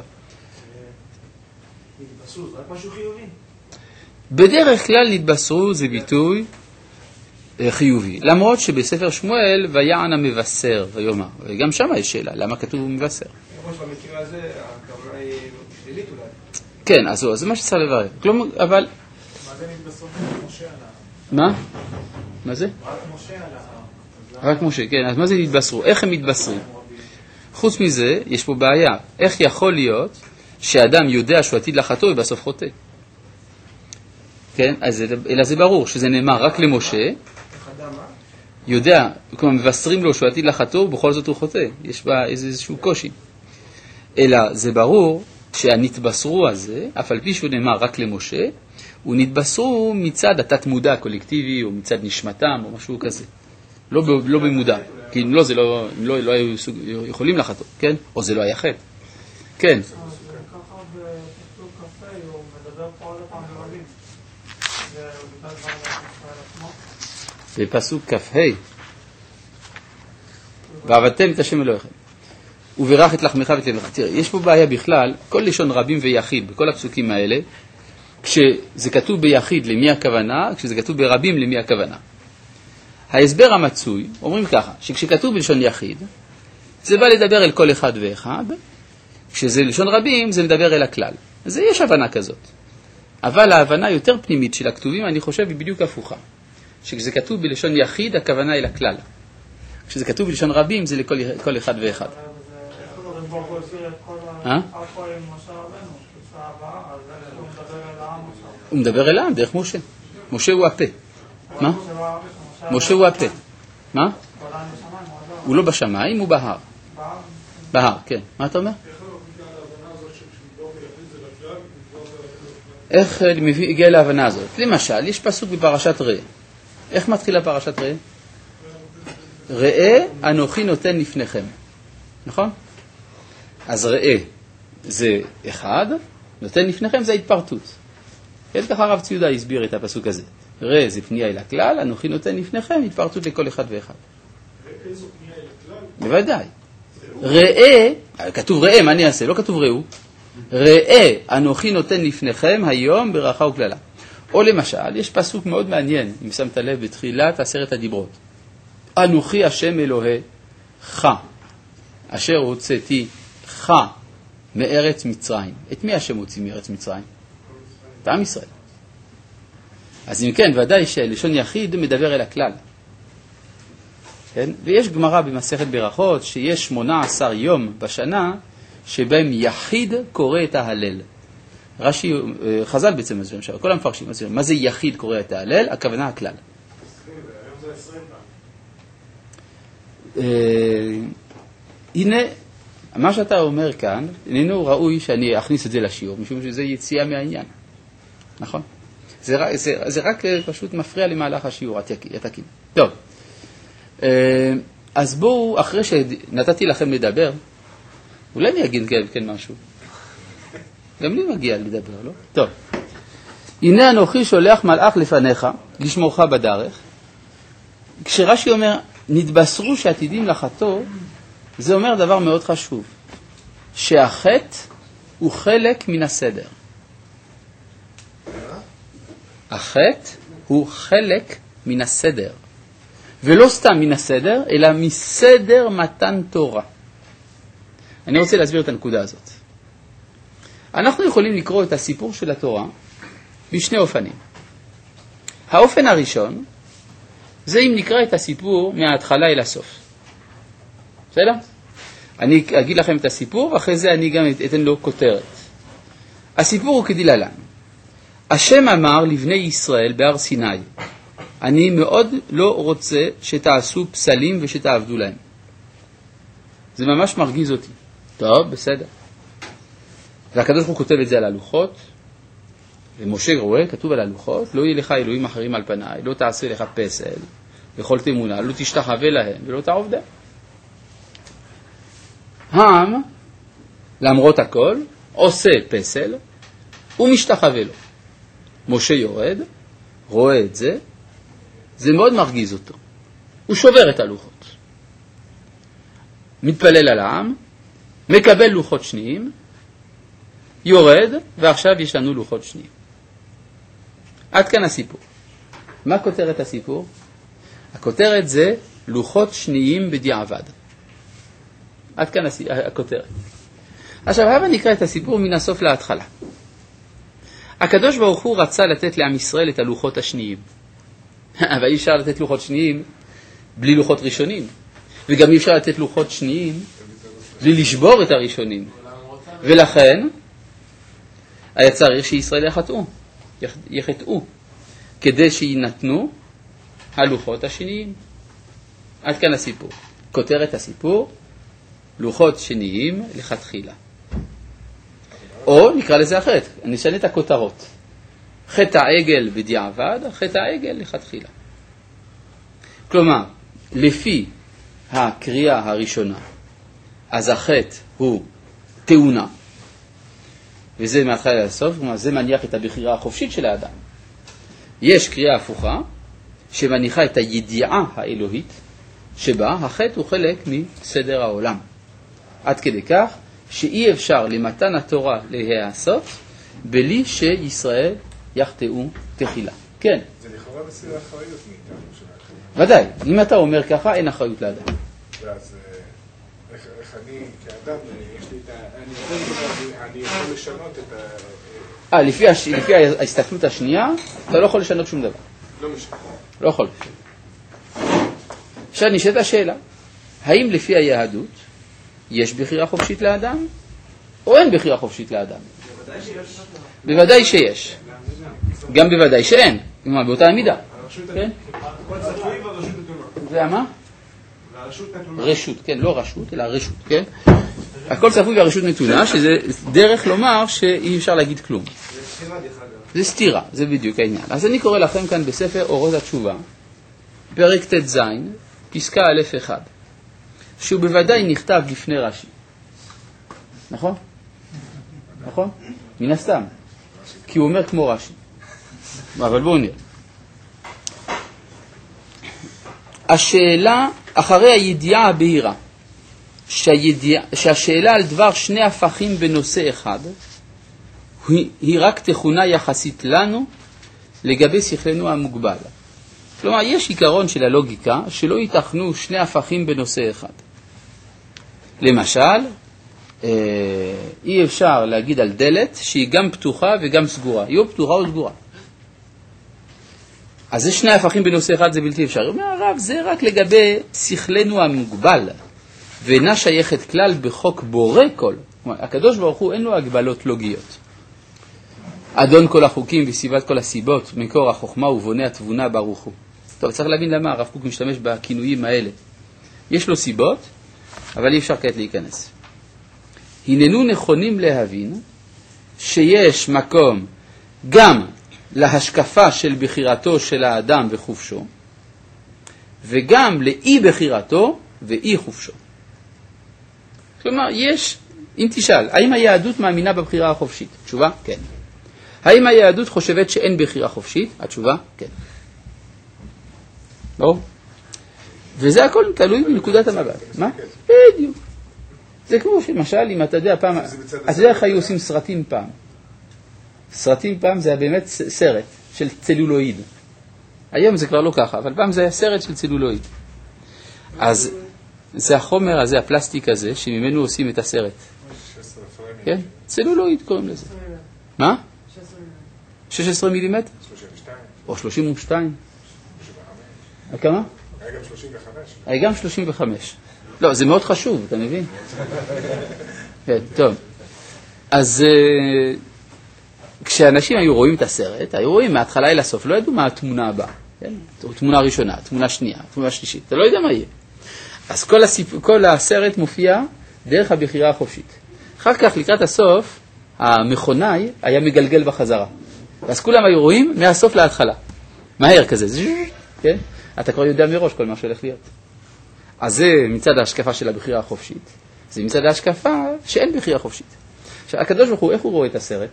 נתבשרו, זה רק משהו חיובי. בדרך כלל נתבשרו זה ביטוי חיובי. למרות שבספר שמואל ויען המבשר ויאמר. וגם שם יש שאלה, למה כתוב מבשר? למרות שבמקרה הזה הכוונה היא שלילית אולי. כן, אז זה מה שצריך לברר. כלומר, אבל... מה זה נתבשרו משה על מה? מה זה? רק משה על רק משה, כן. אז מה זה נתבשרו? איך הם מתבשרים? חוץ מזה, יש פה בעיה. איך יכול להיות שאדם יודע שהוא עתיד לחטוא ובסוף חוטא? כן, אלא זה ברור שזה נאמר רק למשה. יודע, כלומר מבשרים לו שהוא עתיד לחטוא ובכל זאת הוא חוטא. יש בה איזשהו קושי. אלא זה ברור שהנתבשרו הזה, אף על פי שהוא נאמר רק למשה, הוא נתבשרו מצד התת מודע הקולקטיבי או מצד נשמתם או משהו כזה. לא במודע. כי אם לא, זה לא, הם לא היו יכולים לחטוא, כן? או זה לא היה חטא. כן. ככה בפסוק כ"ה הוא מדבר פה עוד פעם לרבים. זה בכלל כבר על עצמו. בפסוק כ"ה ועבדתם את השם אלוהיכם. וברך את לחמך ואת לבך. תראה, יש פה בעיה בכלל, כל לשון רבים ויחיד, בכל הפסוקים האלה, כשזה כתוב ביחיד למי הכוונה, כשזה כתוב ברבים למי הכוונה. ההסבר המצוי, אומרים ככה, שכשכתוב בלשון יחיד, זה בא לדבר אל כל אחד ואחד, כשזה לשון רבים, זה מדבר אל הכלל. אז יש הבנה כזאת. אבל ההבנה יותר פנימית של הכתובים, אני חושב, היא בדיוק הפוכה. שכשזה כתוב בלשון יחיד, הכוונה אל הכלל. כשזה כתוב בלשון רבים, זה לכל אחד ואחד. הוא מדבר אל העם דרך משה. משה הוא הפה. מה? משה הוא הפה. מה? הוא לא בשמיים, הוא בהר. בהר, כן. מה אתה אומר? איך הגיע להבנה הזאת? למשל, יש פסוק בפרשת ראה. איך מתחילה פרשת ראה? ראה אנוכי נותן לפניכם. נכון? אז ראה זה אחד, נותן לפניכם זה התפרטות. ככה הרב ציודה הסביר את הפסוק הזה. ראה זה פנייה אל הכלל, אנוכי נותן לפניכם התפרטות לכל אחד ואחד. איזו פנייה אל הכלל? בוודאי. ראה, כתוב ראה, מה אני אעשה? לא כתוב ראו. ראה אנוכי נותן לפניכם היום ברכה וכללה. או למשל, יש פסוק מאוד מעניין, אם שמת לב בתחילת 10 הדיברות. אנוכי השם אלוהיך, אשר הוצאתי מארץ מצרים. את מי השם הוציא מארץ מצרים? את עם ישראל. אז אם כן, ודאי שלשון יחיד מדבר אל הכלל. כן? ויש גמרא במסכת ברכות שיש 18 יום בשנה שבהם יחיד קורא את ההלל. רש"י, חז"ל בעצם מסבירים שם, כל המפרשים מסבירים, מה זה יחיד קורא את ההלל? הכוונה הכלל. 20, היום זה 20 פעם. הנה, מה שאתה אומר כאן, איננו ראוי שאני אכניס את זה לשיעור, משום שזה יציאה מהעניין. נכון? זה רק פשוט מפריע למהלך השיעור התקין. טוב, אז בואו, אחרי שנתתי לכם לדבר, אולי אני אגיד כן משהו. גם לי מגיע לדבר, לא? טוב. הנה אנוכי שולח מלאך לפניך, לשמורך בדרך. כשרש"י אומר, נתבשרו שעתידים לחטוא, זה אומר דבר מאוד חשוב. שהחטא הוא חלק מן הסדר. החטא הוא חלק מן הסדר. ולא סתם מן הסדר, אלא מסדר מתן תורה. אני רוצה להסביר את הנקודה הזאת. אנחנו יכולים לקרוא את הסיפור של התורה בשני אופנים. האופן הראשון, זה אם נקרא את הסיפור מההתחלה אל הסוף. בסדר? אני אגיד לכם את הסיפור, ואחרי זה אני גם אתן לו כותרת. הסיפור הוא כדלהלן. השם אמר לבני ישראל בהר סיני, אני מאוד לא רוצה שתעשו פסלים ושתעבדו להם. זה ממש מרגיז אותי. טוב, בסדר. והקדוש ברוך הוא כותב את זה על הלוחות, ומשה רואה, כתוב על הלוחות, לא יהיה לך אלוהים אחרים על פניי, לא תעשה לך פסל, בכל תמונה, לא תשתחווה להם, ולא תעבדם. העם, למרות הכל, עושה פסל, ומשתחווה לו. משה יורד, רואה את זה, זה מאוד מרגיז אותו. הוא שובר את הלוחות. מתפלל על העם, מקבל לוחות שניים, יורד, ועכשיו יש לנו לוחות שניים. עד כאן הסיפור. מה כותרת הסיפור? הכותרת זה לוחות שניים בדיעבד. עד כאן הכותרת. עכשיו, הבה נקרא את הסיפור מן הסוף להתחלה. הקדוש ברוך הוא רצה לתת לעם ישראל את הלוחות השניים. אבל אי אפשר לתת לוחות שניים בלי לוחות ראשונים. וגם אי אפשר לתת לוחות שניים בלי לשבור את הראשונים. ולכן, היה צריך שישראל יחטאו, כדי שינתנו הלוחות השניים. עד כאן הסיפור. כותרת הסיפור, לוחות שניים לכתחילה. או נקרא לזה אחרת, נשנה את הכותרות. חטא העגל בדיעבד, חטא העגל לכתחילה. כלומר, לפי הקריאה הראשונה, אז החטא הוא תאונה, וזה מהתחלה לסוף, כלומר זה מניח את הבחירה החופשית של האדם. יש קריאה הפוכה, שמניחה את הידיעה האלוהית, שבה החטא הוא חלק מסדר העולם. עד כדי כך שאי אפשר למתן התורה להיעשות בלי שישראל יחטאו תחילה. כן. זה לכאורה מסיר אחריות מאיתנו. ודאי, אם אתה אומר ככה, אין אחריות לאדם. ואז איך אני כאדם, יש לי את אני יכול לשנות את לפי ההסתכלות השנייה, אתה לא יכול לשנות שום דבר. לא משנה. לא יכול. עכשיו נשאלת השאלה, האם לפי היהדות יש בחירה חופשית לאדם, או אין בחירה חופשית לאדם? בוודאי שיש. גם בוודאי שאין. באותה המידה. כן? הכל צפוי והרשות נתונה. זה מה? והרשות נתונה. רשות, כן, לא רשות, אלא רשות, כן? הכל צפוי והרשות נתונה, שזה דרך לומר שאי אפשר להגיד כלום. זה סתירה דרך אגב. זה סתירה, זה בדיוק העניין. אז אני קורא לכם כאן בספר אורות התשובה, פרק ט"ז, פסקה א' 1, שהוא בוודאי נכתב לפני רש"י. נכון? נכון? מן הסתם. כי הוא אומר כמו רש"י. אבל בואו נראה. השאלה, אחרי הידיעה הבהירה, שהשאלה על דבר שני הפכים בנושא אחד, היא רק תכונה יחסית לנו לגבי שכלנו המוגבל. כלומר, יש עיקרון של הלוגיקה שלא ייתכנו שני הפכים בנושא אחד. למשל, אי אפשר להגיד על דלת שהיא גם פתוחה וגם סגורה. היא או פתוחה או סגורה. אז זה שני הפכים בנושא אחד, זה בלתי אפשרי. אומר הרב, זה רק לגבי שכלנו המוגבל, ואינה שייכת כלל בחוק בורא כל. הקדוש ברוך הוא אין לו הגבלות לוגיות. אדון כל החוקים וסיבת כל הסיבות, מקור החוכמה ובונה התבונה ברוך הוא. טוב, צריך להבין למה הרב קוק משתמש בכינויים האלה. יש לו סיבות, אבל אי אפשר כעת להיכנס. הננו נכונים להבין שיש מקום גם להשקפה של בחירתו של האדם וחופשו, וגם לאי בחירתו ואי חופשו. כלומר, יש, אם תשאל, האם היהדות מאמינה בבחירה החופשית? התשובה, כן. האם היהדות חושבת שאין בחירה חופשית? התשובה, כן. לא? וזה הכל תלוי בנקודת המבט. מה? בדיוק. זה כמו למשל, אם אתה יודע פעם, אז זה איך היו עושים סרטים פעם. סרטים פעם זה היה באמת סרט של צלולואיד. היום זה כבר לא ככה, אבל פעם זה היה סרט של צלולואיד. אז זה החומר הזה, הפלסטיק הזה, שממנו עושים את הסרט. כן? צלולואיד קוראים לזה. מה? 16 מילימטר? 32. או 32. כמה? היה גם 35. היה גם 35. לא, זה מאוד חשוב, אתה מבין? כן, טוב. אז כשאנשים היו רואים את הסרט, היו רואים מההתחלה אל הסוף, לא ידעו מה התמונה הבאה. כן? תמונה ראשונה, תמונה שנייה, תמונה שלישית. אתה לא יודע מה יהיה. אז כל הסרט מופיע דרך הבחירה החופשית. אחר כך, לקראת הסוף, המכונאי היה מגלגל בחזרה. אז כולם היו רואים מהסוף להתחלה. מהר כזה, כן? אתה כבר יודע מראש כל מה שהולך להיות. אז זה מצד ההשקפה של הבחירה החופשית. זה מצד ההשקפה שאין בחירה חופשית. עכשיו, הקדוש ברוך הוא, איך הוא רואה את הסרט?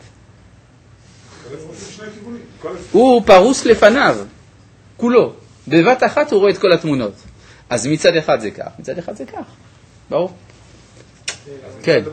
הוא פרוס לפניו, כולו. בבת אחת הוא רואה את כל התמונות. אז מצד אחד זה כך, מצד אחד זה כך. ברור? כן.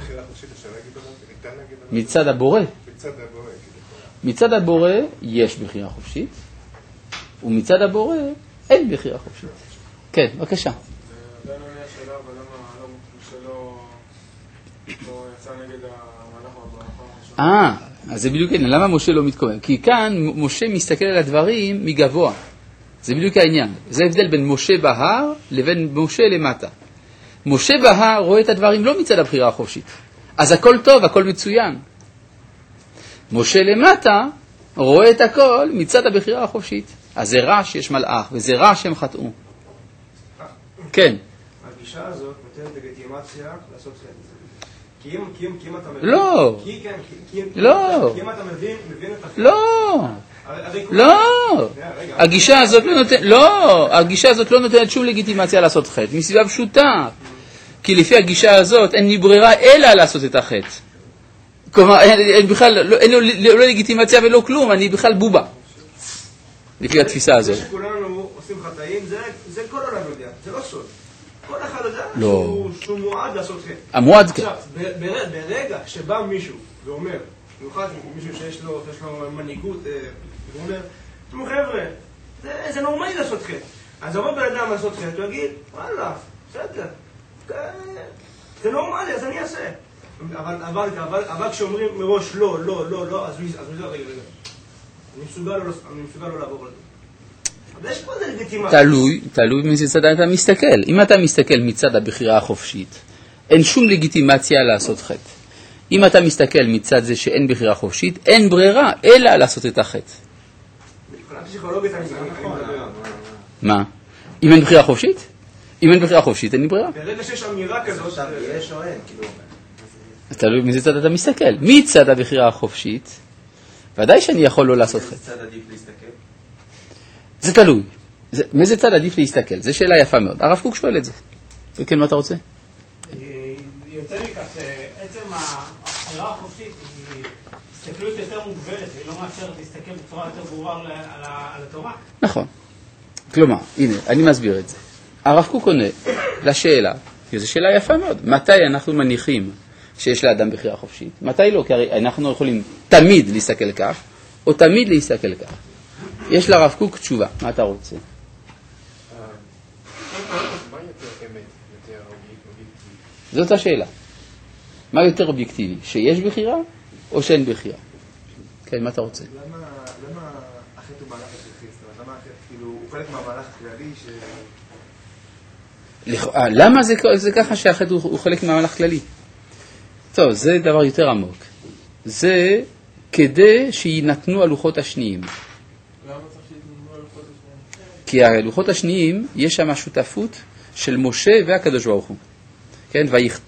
מצד הבורא. מצד הבורא יש בחירה חופשית, ומצד הבורא אין בחירה חופשית. כן, בבקשה. זה עדיין עולה השאלה, אבל למה שלא יצא נגד המלאך והברכה? אז זה בדיוק העניין. למה משה לא מתקומם? כי כאן משה מסתכל על הדברים מגבוה. זה בדיוק העניין. זה הבדל בין משה בהר לבין משה למטה. משה בהר רואה את הדברים לא מצד הבחירה החופשית. אז הכל טוב, הכל מצוין. משה למטה רואה את הכל מצד הבחירה החופשית. אז זה רע שיש מלאך, וזה רע שהם חטאו. כן. הגישה הזאת נותנת לגיטימציה לעשות חטא. כי אם אתה מבין... לא. לא. כי אם אתה מבין את החטא... לא. לא. הגישה הזאת לא נותנת שום לגיטימציה לעשות חטא. מסיבה פשוטה. כי לפי הגישה הזאת אין לי ברירה אלא לעשות את החטא. כלומר, אין לו לא לגיטימציה ולא כלום, אני בכלל בובה. לפי התפיסה הזאת. זה שכולנו עושים חטאים, זה כל עולם יודע, זה לא סוד. כל אחד יודע לא. שהוא מועד לעשות חטא. המועד כן. עכשיו, ברגע שבא מישהו ואומר, במיוחד מישהו שיש לו מנהיגות, הוא אומר, תשמעו חבר'ה, זה נורמלי לעשות חטא. אז יבוא בן אדם לעשות חטא, הוא יגיד, וואלה, בסדר, זה נורמלי, אז אני אעשה. אבל כשאומרים מראש לא, לא, לא, לא, אז הוא יזר, רגע. אני מסוגל לא לעבור על זה. אבל יש פה איזה לגיטימציה. תלוי מאיזה צד אתה מסתכל. אם אתה מסתכל מצד הבחירה החופשית, אין שום לגיטימציה לעשות חטא. אם אתה מסתכל מצד זה שאין בחירה חופשית, אין ברירה אלא לעשות את החטא. מה? אם אין בחירה חופשית? אם אין בחירה חופשית, אין לי ברירה. ברגע שיש אמירה כזאת, יש או אין, כאילו... תלוי מאיזה צד אתה מסתכל. מצד הבחירה החופשית, ודאי שאני יכול לא לעשות חטא. צד עדיף להסתכל? זה תלוי. מאיזה צד עדיף להסתכל? זו שאלה יפה מאוד. הרב קוק שואל את זה. וכן, מה אתה רוצה? יוצא לי כך שעצם הבחירה החופשית היא הסתכלות יותר מוגבלת, היא לא מאפשרת להסתכל בצורה יותר ברורה על התורה. נכון. כלומר, הנה, אני מסביר את זה. הרב קוק עונה לשאלה, זו שאלה יפה מאוד. מתי אנחנו מניחים שיש לאדם בחירה חופשית? מתי לא? כי הרי אנחנו יכולים תמיד להסתכל כך, או תמיד להסתכל כך. יש לרב קוק תשובה. מה אתה רוצה? מה יותר אמת? יותר אובייקטיבי? זאת השאלה. מה יותר אובייקטיבי? שיש בחירה או שאין בחירה? כן, מה אתה רוצה? למה החטא הוא מהלך הכרחי? למה החטא, כאילו, הוא חלק מהמהלך הכללי למה זה ככה שהחטא הוא חלק מהמהלך כללי? טוב, זה דבר יותר עמוק. זה כדי שינתנו הלוחות השניים. למה צריך שיתנו הלוחות השניים? כי הלוחות השניים, יש שם שותפות של משה והקדוש ברוך הוא. כן,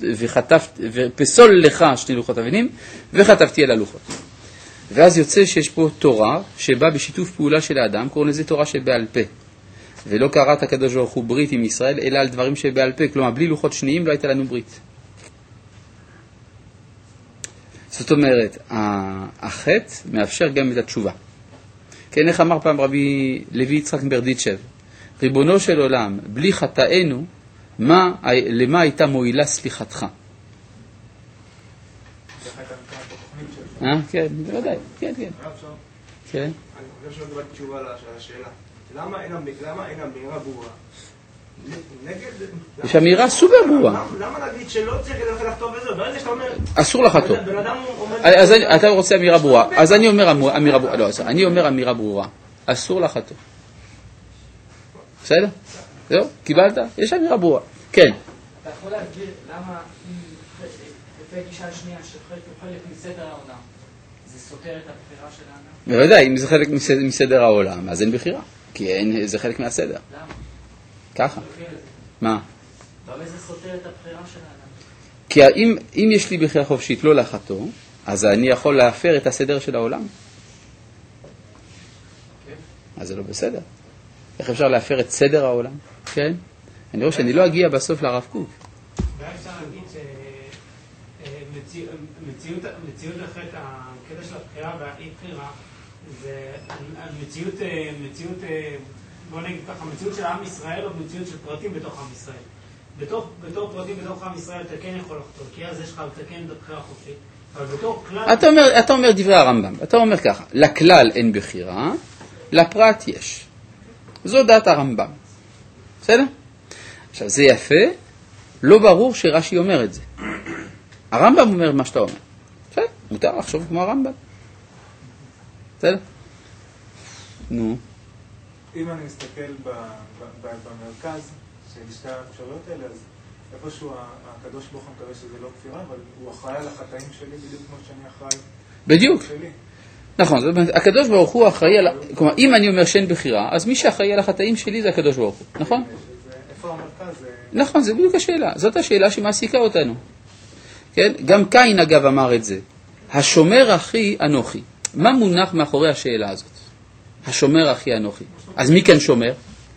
ופסול לך שני לוחות אבנים, וכתבתי על הלוחות. ואז יוצא שיש פה תורה שבאה בשיתוף פעולה של האדם, קוראים לזה תורה שבעל פה. ולא קראת הקדוש ברוך הוא ברית עם ישראל, אלא על דברים שבעל פה. כלומר, בלי לוחות שניים לא הייתה לנו ברית. זאת אומרת, החטא מאפשר גם את התשובה. כן, איך אמר פעם רבי לוי יצחק מברדיצ'ב, ריבונו של עולם, בלי חטאנו, למה הייתה מועילה סליחתך? כן, בוודאי, כן. כן. אני חושב שלא קיבלתי תשובה לשאלה. למה אין אמירה ברורה? יש אמירה סופר ברורה. למה להגיד שלא צריך לכתוב את זה? ברגע שאתה אומר... אסור לחתום. בן אדם עומד... אז אתה רוצה אמירה ברורה. אז אני אומר אמירה ברורה. לא, אני אומר אמירה ברורה. אסור לחתום. בסדר? זהו? קיבלת? יש אמירה ברורה. כן. אתה יכול להסביר למה לפי גישה השנייה שחלק הוא חלק מסדר העולם, זה סותר את הבחירה של האדם? בוודאי, אם זה חלק מסדר העולם, אז אין בחירה. כי זה חלק מהסדר. למה? ככה. מה? אבל זה סותר את הבחירה של האדם. כי אם יש לי בחירה חופשית לא לחתום, אז אני יכול להפר את הסדר של העולם. אז זה לא בסדר. איך אפשר להפר את סדר העולם? כן? אני רואה שאני לא אגיע בסוף לרב קוק. ואפשר להגיד שמציאות אחרת, הקטע של הבחירה והאי בחירה, זה מציאות, בוא נגיד ככה, מציאות של עם ישראל או מציאות של פרטים בתוך עם ישראל. בתור פרטים בתוך עם ישראל אתה כן יכול לחתור, כי אז יש לך לתקן את הבחירה החופשית. אבל בתור כלל... אתה אומר דברי הרמב"ם, אתה אומר ככה, לכלל אין בחירה, לפרט יש. זו דעת הרמב"ם. בסדר? עכשיו, זה יפה, לא ברור שרש"י אומר את זה. הרמב"ם אומר מה שאתה אומר. בסדר? מותר לחשוב כמו הרמב"ם. בסדר? נו. אם אני מסתכל במרכז של שתי האפשרויות האלה, אז איפשהו הקדוש ברוך הוא מקווה שזה לא כפירה, אבל הוא אחראי על החטאים שלי בדיוק כמו שאני אחראי. בדיוק. נכון, זאת אומרת, הקדוש ברוך הוא אחראי על... כלומר, אם אני אומר שאין בחירה, אז מי שאחראי על החטאים שלי זה הקדוש ברוך הוא, נכון? איפה המרכז? נכון, זה בדיוק השאלה. זאת השאלה שמעסיקה אותנו. כן? גם קין אגב אמר את זה. השומר אחי אנוכי. מה מונח מאחורי השאלה הזאת? השומר אחי אנוכי. אז מי כן שומר?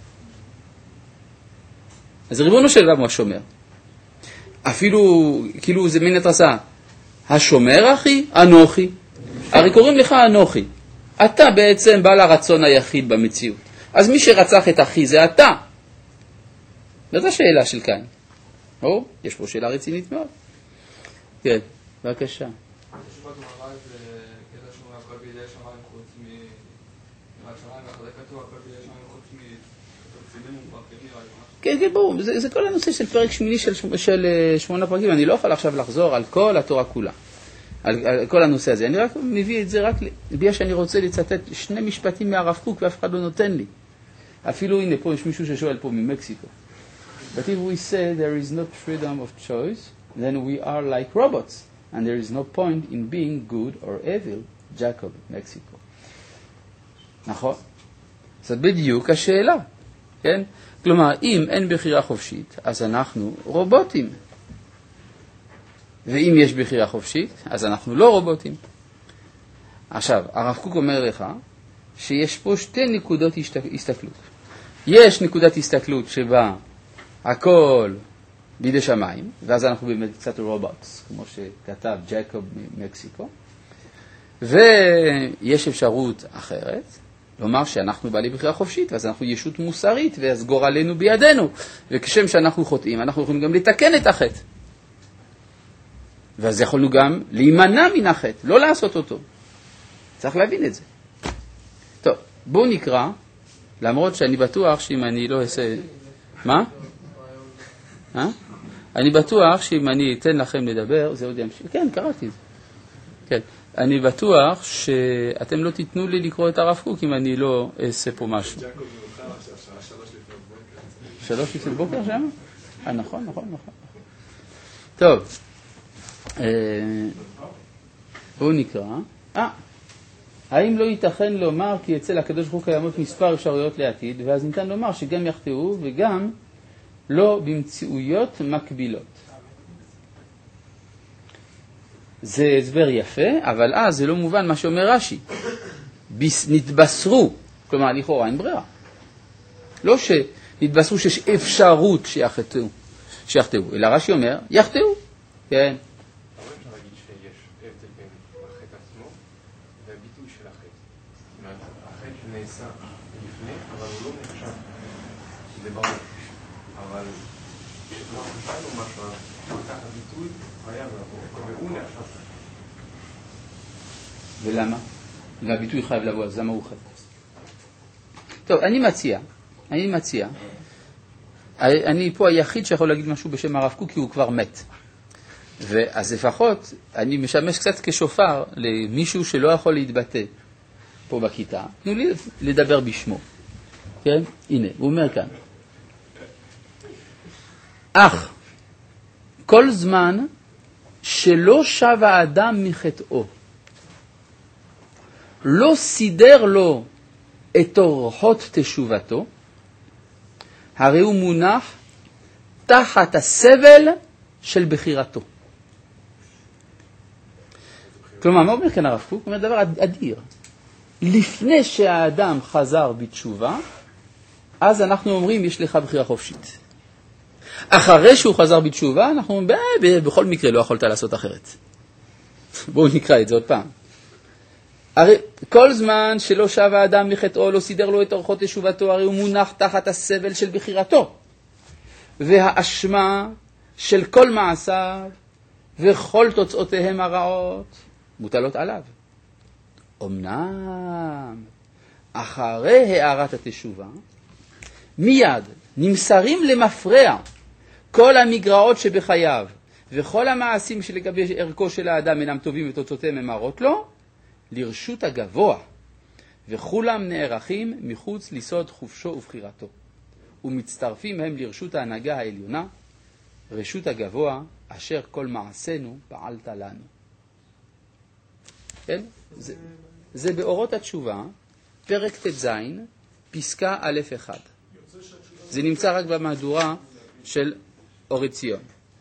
אז ריבונו של עולם הוא השומר. אפילו, כאילו זה מין התרסה. השומר אחי אנוכי. הרי קוראים לך אנוכי. אתה בעצם בעל הרצון היחיד במציאות. אז מי שרצח את אחי זה אתה. זאת השאלה של כאן. או, יש פה שאלה רצינית מאוד. כן, בבקשה. תשובת ומראה זה קטע שאומר הכל בידי שמיים חוץ מיראת שמיים, ואחרי כתוב הכל בידי שמיים חוץ מתקציבים ומפרקים נראה לי. כן, כן, ברור, זה כל הנושא של פרק שמיני של 8 פרקים. אני לא יכול עכשיו לחזור על כל התורה כולה, על כל הנושא הזה. אני רק מביא את זה רק בגלל שאני רוצה לצטט 2 משפטים מהרב קוק ואף אחד לא נותן לי. אפילו הנה פה יש מישהו ששואל פה ממקסיקו. But if we say there is no freedom of choice, then we are like robots, and there is no point in being good or evil. Jacob, Mexico. נכון? זאת בדיוק השאלה, כן? כלומר, אם אין בחירה חופשית, אז אנחנו רובוטים. ואם יש בחירה חופשית, אז אנחנו לא רובוטים. עכשיו, הרב קוק אומר לך שיש פה 2 נקודות הסתכלות. יש נקודת הסתכלות שבה הכל בידי שמיים, ואז אנחנו באמת קצת רובוטס, כמו שכתב ג'קוב ממקסיקו. ויש אפשרות אחרת, לומר שאנחנו בעלי בחירה חופשית, ואז אנחנו ישות מוסרית, ואז גורלנו בידינו. וכשם שאנחנו חוטאים, אנחנו יכולים גם לתקן את החטא. ואז יכולנו גם להימנע מן החטא, לא לעשות אותו. צריך להבין את זה. טוב, בואו נקרא, למרות שאני בטוח שאם אני לא אעשה... מה? אני בטוח שאם אני אתן לכם לדבר, זה עוד ימשיך. כן, קראתי את זה. כן. אני בטוח שאתם לא תיתנו לי לקרוא את הרב קוק אם אני לא אעשה פה משהו. 3 לפנות בוקר שם? נכון. טוב. בואו נקרא. האם לא ייתכן לומר כי אצל הקדוש ברוך הוא קיימות מספר אפשרויות לעתיד, ואז ניתן לומר שגם יחטאו וגם לא במציאויות מקבילות. זה הסבר יפה, אבל אז זה לא מובן מה שאומר רש"י. נתבשרו, כלומר לכאורה אין ברירה. לא שנתבשרו שיש אפשרות שיחטאו, אלא רש"י אומר, יחטאו. כן. נעשה לפני, אבל הוא לא נחשב. זה ברור. אבל כשכבר חשבנו משהו, כך הביטוי חייב לבוא, והוא נחשב. ולמה? והביטוי חייב לבוא, אז למה הוא חייב? טוב, אני מציע. אני פה היחיד שיכול להגיד משהו בשם הרב קוק, כי הוא כבר מת. ואז לפחות אני משמש קצת כשופר למישהו שלא יכול להתבטא. פה בכיתה, תנו לי לדבר בשמו. כן? הנה, הוא אומר כאן. אך, כל זמן שלא שב האדם מחטאו, לא סידר לו את אורחות תשובתו, הרי הוא מונח תחת הסבל של בחירתו. כלומר, מה אומר כאן הרב קוק? הוא אומר דבר אדיר. לפני שהאדם חזר בתשובה, אז אנחנו אומרים, יש לך בחירה חופשית. אחרי שהוא חזר בתשובה, אנחנו אומרים, בכל מקרה לא יכולת לעשות אחרת. בואו נקרא את זה עוד פעם. הרי כל זמן שלא שב האדם מחטאו, לא סידר לו את אורחות תשובתו, הרי הוא מונח תחת הסבל של בחירתו. והאשמה של כל מעשיו וכל תוצאותיהם הרעות מוטלות עליו. אמנם, אחרי הערת התשובה, מיד נמסרים למפרע כל המגרעות שבחייו, וכל המעשים שלגבי ערכו של האדם אינם טובים ותוצאותיהם הם מראות לו, לרשות הגבוה, וכולם נערכים מחוץ לסוד חופשו ובחירתו, ומצטרפים הם לרשות ההנהגה העליונה, רשות הגבוה, אשר כל מעשינו פעלת לנו. כן? זה באורות התשובה, פרק ט"ז, פסקה א' 1. זה נמצא רק במהדורה של אור עציון.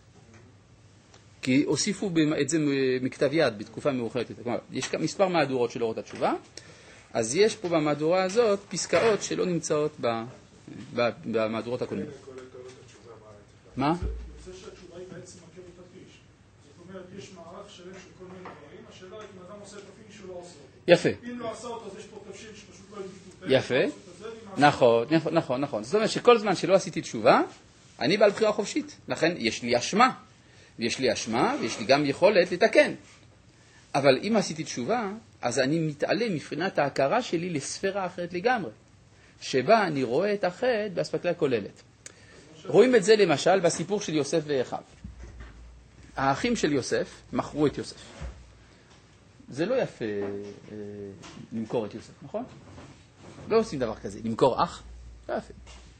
כי הוסיפו את זה מכתב יד בתקופה מאוחרת. יש מספר מהדורות של אורות התשובה, אז יש פה במהדורה הזאת פסקאות שלא נמצאות במהדורות הקודמות. מה? יוצא שהתשובה היא בעצם עקב ותקיש. זאת אומרת, יש מערך שלם של כל מיני דברים, השאלה היא אם אדם עושה את הפיניש שהוא לא עושה אותו. יפה. אם לא עשה אותו, אז יש פה תבשיל שפשוט לא ידפו. יפה. נכון. זאת אומרת שכל זמן שלא עשיתי תשובה, אני בעל בחירה חופשית, לכן יש לי אשמה. ויש לי אשמה ויש לי גם יכולת לתקן. אבל אם עשיתי תשובה, אז אני מתעלם מבחינת ההכרה שלי לספירה אחרת לגמרי, שבה אני רואה את החטא באספקלריה כוללת. רואים את זה למשל בסיפור של יוסף ואחיו. האחים של יוסף מכרו את יוסף. זה לא יפה למכור את יוסף, נכון? לא עושים דבר כזה, למכור אח, לא יפה.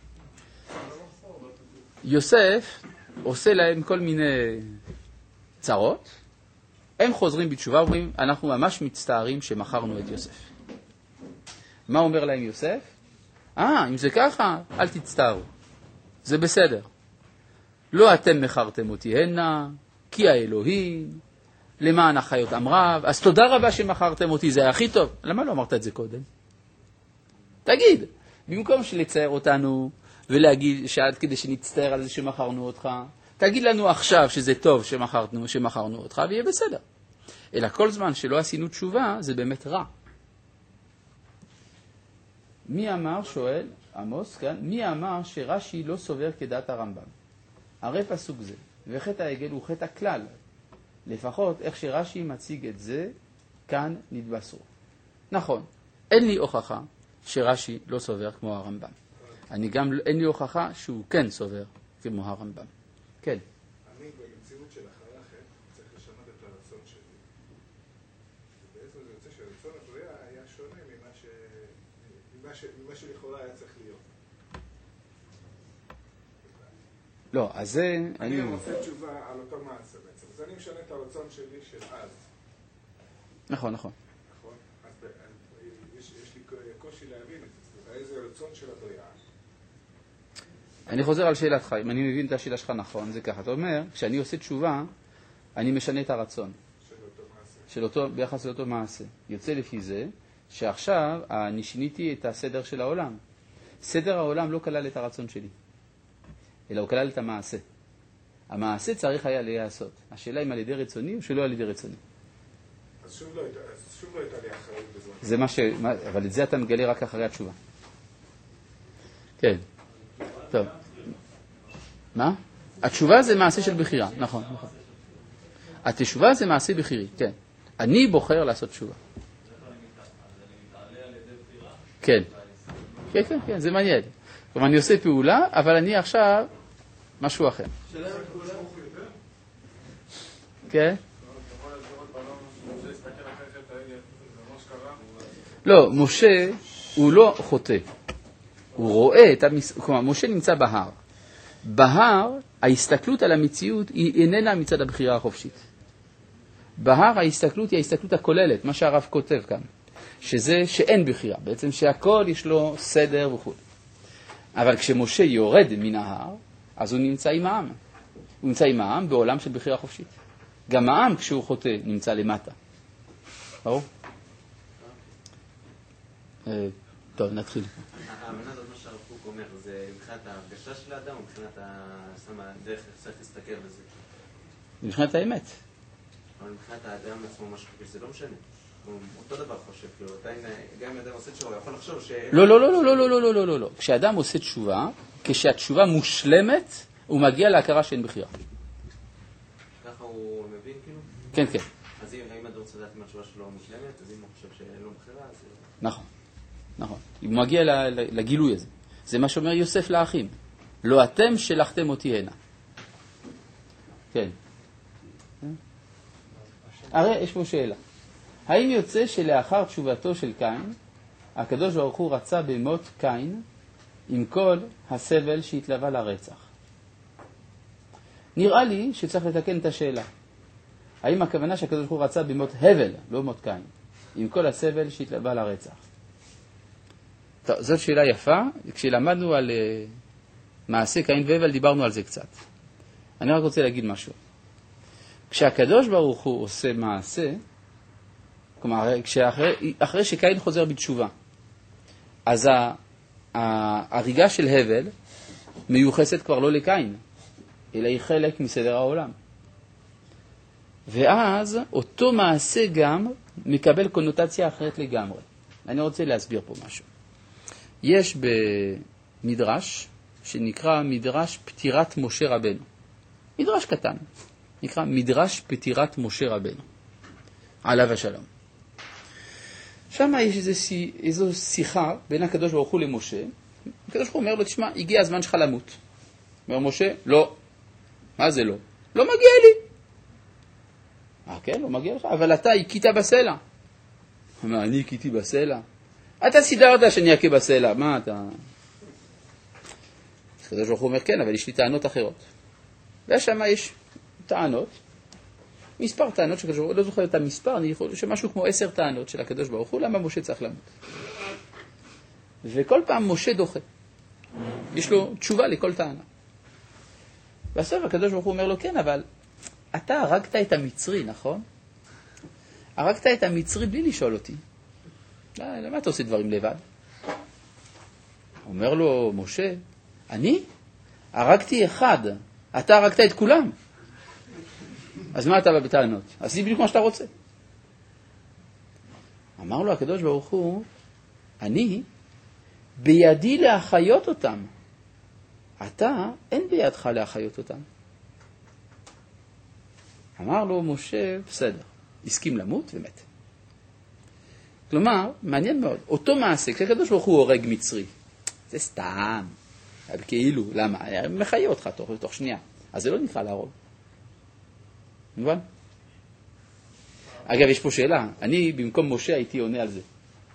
יוסף עושה להם כל מיני צרות, הם חוזרים בתשובה, אומרים, אנחנו ממש מצטערים שמכרנו את יוסף. מה אומר להם יוסף? אם זה ככה, אל תצטערו. זה בסדר. לא אתם מכרתם אותי הנה, כי האלוהים, למען החיות עם רב, אז תודה רבה שמכרתם אותי, זה היה הכי טוב. למה לא אמרת את זה קודם? תגיד, במקום שלצייר אותנו ולהגיד שעד כדי שנצטער על זה שמכרנו אותך, תגיד לנו עכשיו שזה טוב שמכרנו אותך ויהיה בסדר. אלא כל זמן שלא עשינו תשובה, זה באמת רע. מי אמר, שואל עמוס כאן, מי אמר שרש"י לא סובר כדעת הרמב"ם? הרי פסוק זה, וחטא העגל הוא חטא הכלל. לפחות איך שרש"י מציג את זה, כאן נתבשרו. נכון, אין לי הוכחה שרש"י לא סובר כמו הרמב"ם. אני גם אין לי הוכחה שהוא כן סובר כמו הרמב"ם. כן. אני במציאות של אחרי החטא צריך לשנות את הרצון שלי. ובעצם זה יוצא שהרצון הבריאה היה שונה ממה שלכאורה היה צריך להיות. לא, אז זה... אני עושה תשובה על אותו מעשה בעצם. אז אני משנה את הרצון שלי של אז. נכון. נכון? אז יש לי קושי להבין את זה. איזה רצון של הבריאה. אני חוזר על שאלתך, אם אני מבין את השאלה שלך נכון, זה ככה. אתה אומר, כשאני עושה תשובה, אני משנה את הרצון. של אותו מעשה. ביחס לאותו מעשה. יוצא לפי זה, שעכשיו אני שיניתי את הסדר של העולם. סדר העולם לא כלל את הרצון שלי, אלא הוא כלל את המעשה. המעשה צריך היה להיעשות. השאלה אם על ידי רצוני או שלא על ידי רצוני. אז שוב לא הייתה לי אחריות בזמן. זה מה אבל את זה אתה מגלה רק אחרי התשובה. כן. טוב. מה? התשובה זה מעשה של בחירה, נכון. התשובה זה מעשה בחירי, כן. אני בוחר לעשות תשובה. כן. כן, זה מעניין. כלומר, אני עושה פעולה, אבל אני עכשיו משהו אחר. כן? לא, משה הוא לא חוטא. הוא רואה את כלומר, משה נמצא בהר. בהר, ההסתכלות על המציאות היא איננה מצד הבחירה החופשית. בהר ההסתכלות היא ההסתכלות הכוללת, מה שהרב כותב כאן. שזה שאין בחירה, בעצם שהכל יש לו סדר וכו'. אבל כשמשה יורד מן ההר, אז הוא נמצא עם העם. הוא נמצא עם העם בעולם של בחירה חופשית. גם העם כשהוא חוטא נמצא למטה. ברור? טוב, נתחיל. האמנה הזאת, מה שהרב קוק אומר, זה מבחינת ההרגשה של האדם, או מבחינת הדרך, צריך להסתכל בזה? מבחינת האמת. אבל מבחינת האדם עצמו, מה שחושב, זה לא משנה. הוא אותו דבר חושב, כאילו, גם אם האדם עושה תשובה, הוא יכול לחשוב ש... לא. כשאדם עושה תשובה, כשהתשובה מושלמת, הוא מגיע להכרה שאין בחירה. ככה הוא מבין, כאילו? כן. אז אם אדם רוצה לדעת אם התשובה שלו מושלמת, אז אם הוא חושב שאין לו בחירה, אז... נכון. הוא מגיע לגילוי הזה. זה מה שאומר יוסף לאחים. לא אתם שלחתם אותי הנה. כן. הרי יש פה שאלה. האם יוצא שלאחר תשובתו של קין, הקדוש ברוך הוא רצה במות קין עם כל הסבל שהתלווה לרצח? נראה לי שצריך לתקן את השאלה. האם הכוונה שהקדוש ברוך הוא רצה במות הבל, לא מות קין, עם כל הסבל שהתלווה לרצח? טוב, זאת שאלה יפה. כשלמדנו על מעשה קין והבל דיברנו על זה קצת. אני רק רוצה להגיד משהו. כשהקדוש ברוך הוא עושה מעשה, כלומר, אחרי שקין חוזר בתשובה, אז ההריגה של הבל מיוחסת כבר לא לקין, אלא היא חלק מסדר העולם. ואז אותו מעשה גם מקבל קונוטציה אחרת לגמרי. אני רוצה להסביר פה משהו. יש במדרש שנקרא מדרש פטירת משה רבנו. מדרש קטן, נקרא מדרש פטירת משה רבנו, עליו השלום. שם יש איזו שיחה בין הקדוש ברוך הוא למשה. הקדוש ברוך הוא אומר לו, תשמע, הגיע הזמן שלך למות. אומר משה, לא. מה זה לא? לא מגיע לי. כן, לא מגיע לך, אבל אתה הכית בסלע. מה, אני הכיתי בסלע? אתה סידרת שאני אכה בסלע, מה אתה... הקדוש ברוך הוא אומר, כן, אבל יש לי טענות אחרות. ושם יש טענות, מספר טענות של הקדוש ברוך הוא, לא זוכר את המספר, אני יכול שמשהו כמו 10 טענות של הקדוש ברוך הוא, למה משה צריך למות. וכל פעם משה דוחה. יש לו תשובה לכל טענה. בסוף הקדוש ברוך הוא אומר לו, כן, אבל אתה הרגת את המצרי, נכון? הרגת את המצרי בלי לשאול אותי. למה אתה עושה דברים לבד? אומר לו משה, אני הרגתי אחד, אתה הרגת את כולם. אז מה אתה בא בטענות? עשיתי בדיוק מה שאתה רוצה. אמר לו הקדוש ברוך הוא, אני בידי להחיות אותם. אתה, אין בידך להחיות אותם. אמר לו משה, בסדר, הסכים למות ומת. כלומר, מעניין מאוד, אותו מעשה, כשהקדוש ברוך הוא הורג מצרי, זה סתם, כאילו, למה? מחיה אותך תוך שנייה, אז זה לא נקרא להרוג. מובן? אגב, יש פה שאלה, אני במקום משה הייתי עונה על זה.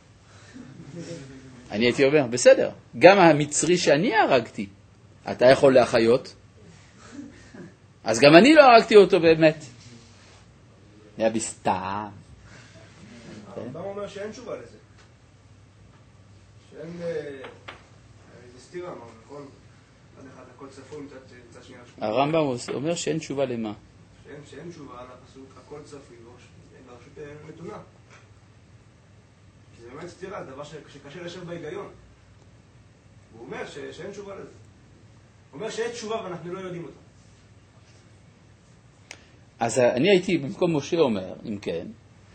אני הייתי אומר, בסדר, גם המצרי שאני הרגתי, אתה יכול להחיות, אז גם אני לא הרגתי אותו באמת. היה בסתם. הרמב"ם אומר שאין תשובה לזה. שאין... זה סתירה, נכון? הכל צפוי מצד שנייה. הרמב"ם אומר שאין תשובה למה? שאין תשובה על הפסוק, הכל צפוי, והרשות נתונה. כי זה באמת סתירה, זה דבר שקשה לשב בהיגיון. הוא אומר שאין תשובה לזה. הוא אומר שאין תשובה ואנחנו לא יודעים אותה. אז אני הייתי במקום משה אומר, אם כן,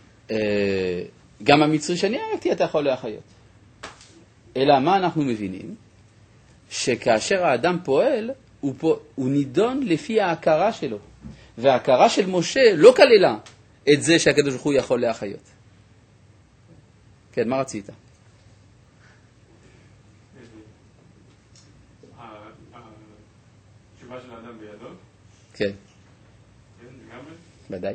גם המצרי שאני הרגתי אתה יכול להחיות. אלא מה אנחנו מבינים? שכאשר האדם פועל, הוא נידון לפי ההכרה שלו. וההכרה של משה לא כללה את זה שהקדוש ברוך הוא יכול להחיות. כן, מה רצית? התשובה של האדם בידו? כן. כן, לגמרי? ודאי.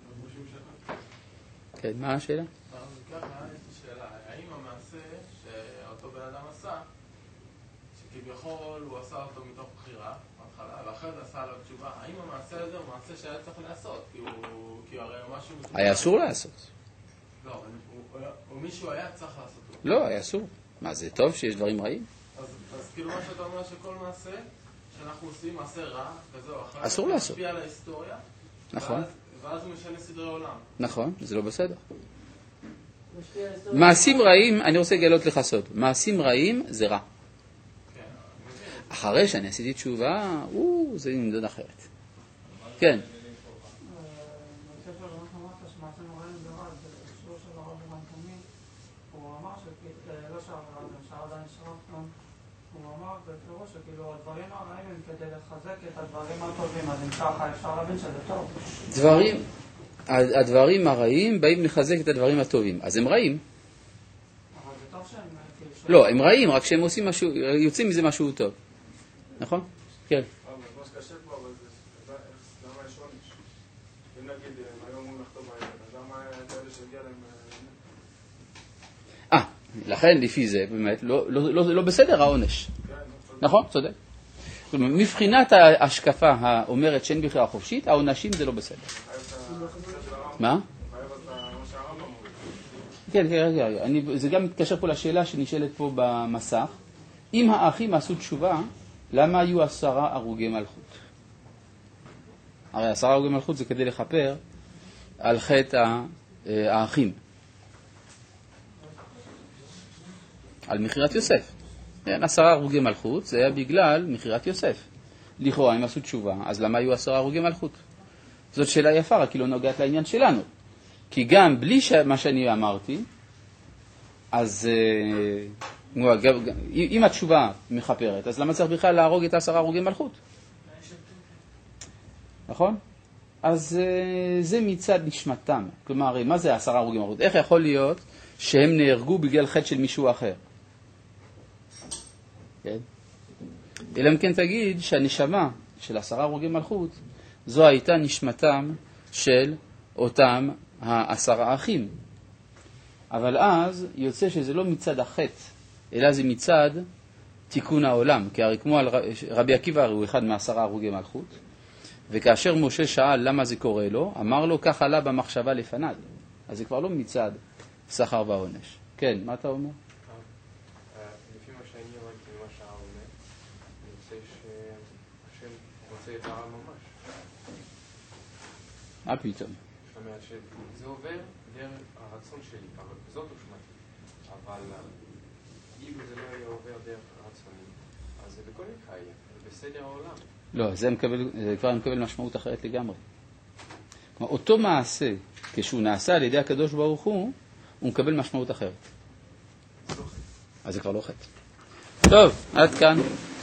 כן, מה השאלה? ככה, יש לי שאלה. האם המעשה שאותו בן אדם עשה, שכביכול הוא עשה אותו מתוך בחירה, בהתחלה, ואחרי זה עשה עליו תשובה, האם המעשה הזה הוא מעשה שהיה צריך לעשות? כי הוא הרי משהו... היה אסור לעשות. לא, או מישהו היה צריך לעשות אותו. לא, היה אסור. מה, זה טוב שיש דברים רעים? אז כאילו מה שאתה אומר שכל מעשה שאנחנו עושים, מעשה רע, כזה או אחר, אסור לעשות. משפיע על ההיסטוריה, נכון. ואז הוא משנה סדרי עולם. נכון, זה לא בסדר. מעשים רעים, אני רוצה לגלות לך סוד, מעשים רעים זה רע. אחרי שאני עשיתי תשובה, זה נמדוד אחרת. כן. הוא אמר בפירוש שכאילו הדברים הרעים הם כדי לחזק את הדברים הטובים, אז אם ככה אפשר להבין שזה טוב. הדברים הרעים באים לחזק את הדברים הטובים, אז הם רעים. אבל זה טוב שהם... לא, הם רעים, רק שהם עושים משהו, יוצאים מזה משהו טוב. נכון? כן. מה שקשה פה, אבל זה... למה יש עונש? אם נגיד, היום הוא נחתום בעניין, אז למה כאלה שהגיע להם... לכן לפי זה, באמת, לא בסדר העונש. נכון? צודק. מבחינת ההשקפה האומרת שאין בחירה חופשית, העונשים זה לא בסדר. מה? כן, רגע. זה גם מתקשר פה לשאלה שנשאלת פה במסך. אם האחים עשו תשובה, למה היו 10 הרוגי מלכות? הרי 10 הרוגי מלכות זה כדי לכפר על חטא האחים. על מחירת יוסף. 10 הרוגי מלכות זה היה בגלל מחירת יוסף. לכאורה הם עשו תשובה, אז למה היו 10 הרוגי מלכות? זאת שאלה יפה, רק היא לא נוגעת לעניין שלנו. כי גם בלי מה שאני אמרתי, אז אם התשובה מחפרת, אז למה צריך בכלל להרוג את 10 הרוגי מלכות? נכון? אז זה מצד נשמתם. כלומר, מה זה 10 הרוגי מלכות? איך יכול להיות שהם נהרגו בגלל חטא של מישהו אחר? כן? אלא אם כן תגיד שהנשמה של 10 הרוגי מלכות, זו הייתה נשמתם של אותם 10 אחים. אבל אז יוצא שזה לא מצד החטא, אלא זה מצד תיקון העולם. כי הרי כמו רבי עקיבא הוא אחד מ10 הרוגי מלכות, וכאשר משה שאל למה זה קורה לו, אמר לו כך עלה במחשבה לפניו. אז זה כבר לא מצד שכר והעונש. כן, מה אתה אומר? לפי מה שאני הבנתי ממה שהרב אומר, אני רוצה שהשם רוצה את הרב ממש. מה פתאום? זאת אומרת שזה עובר דרך הרצון שלי, אבל זאת אושמתי. אבל אם זה לא יהיה עובר דרך הרצוני, אז זה בכל מקרה יהיה, זה בסדר העולם. לא, זה כבר מקבל משמעות אחרת לגמרי. כלומר, אותו מעשה, כשהוא נעשה על ידי הקדוש ברוך הוא מקבל משמעות אחרת. אז זה כבר לא חטא. טוב, עד כאן.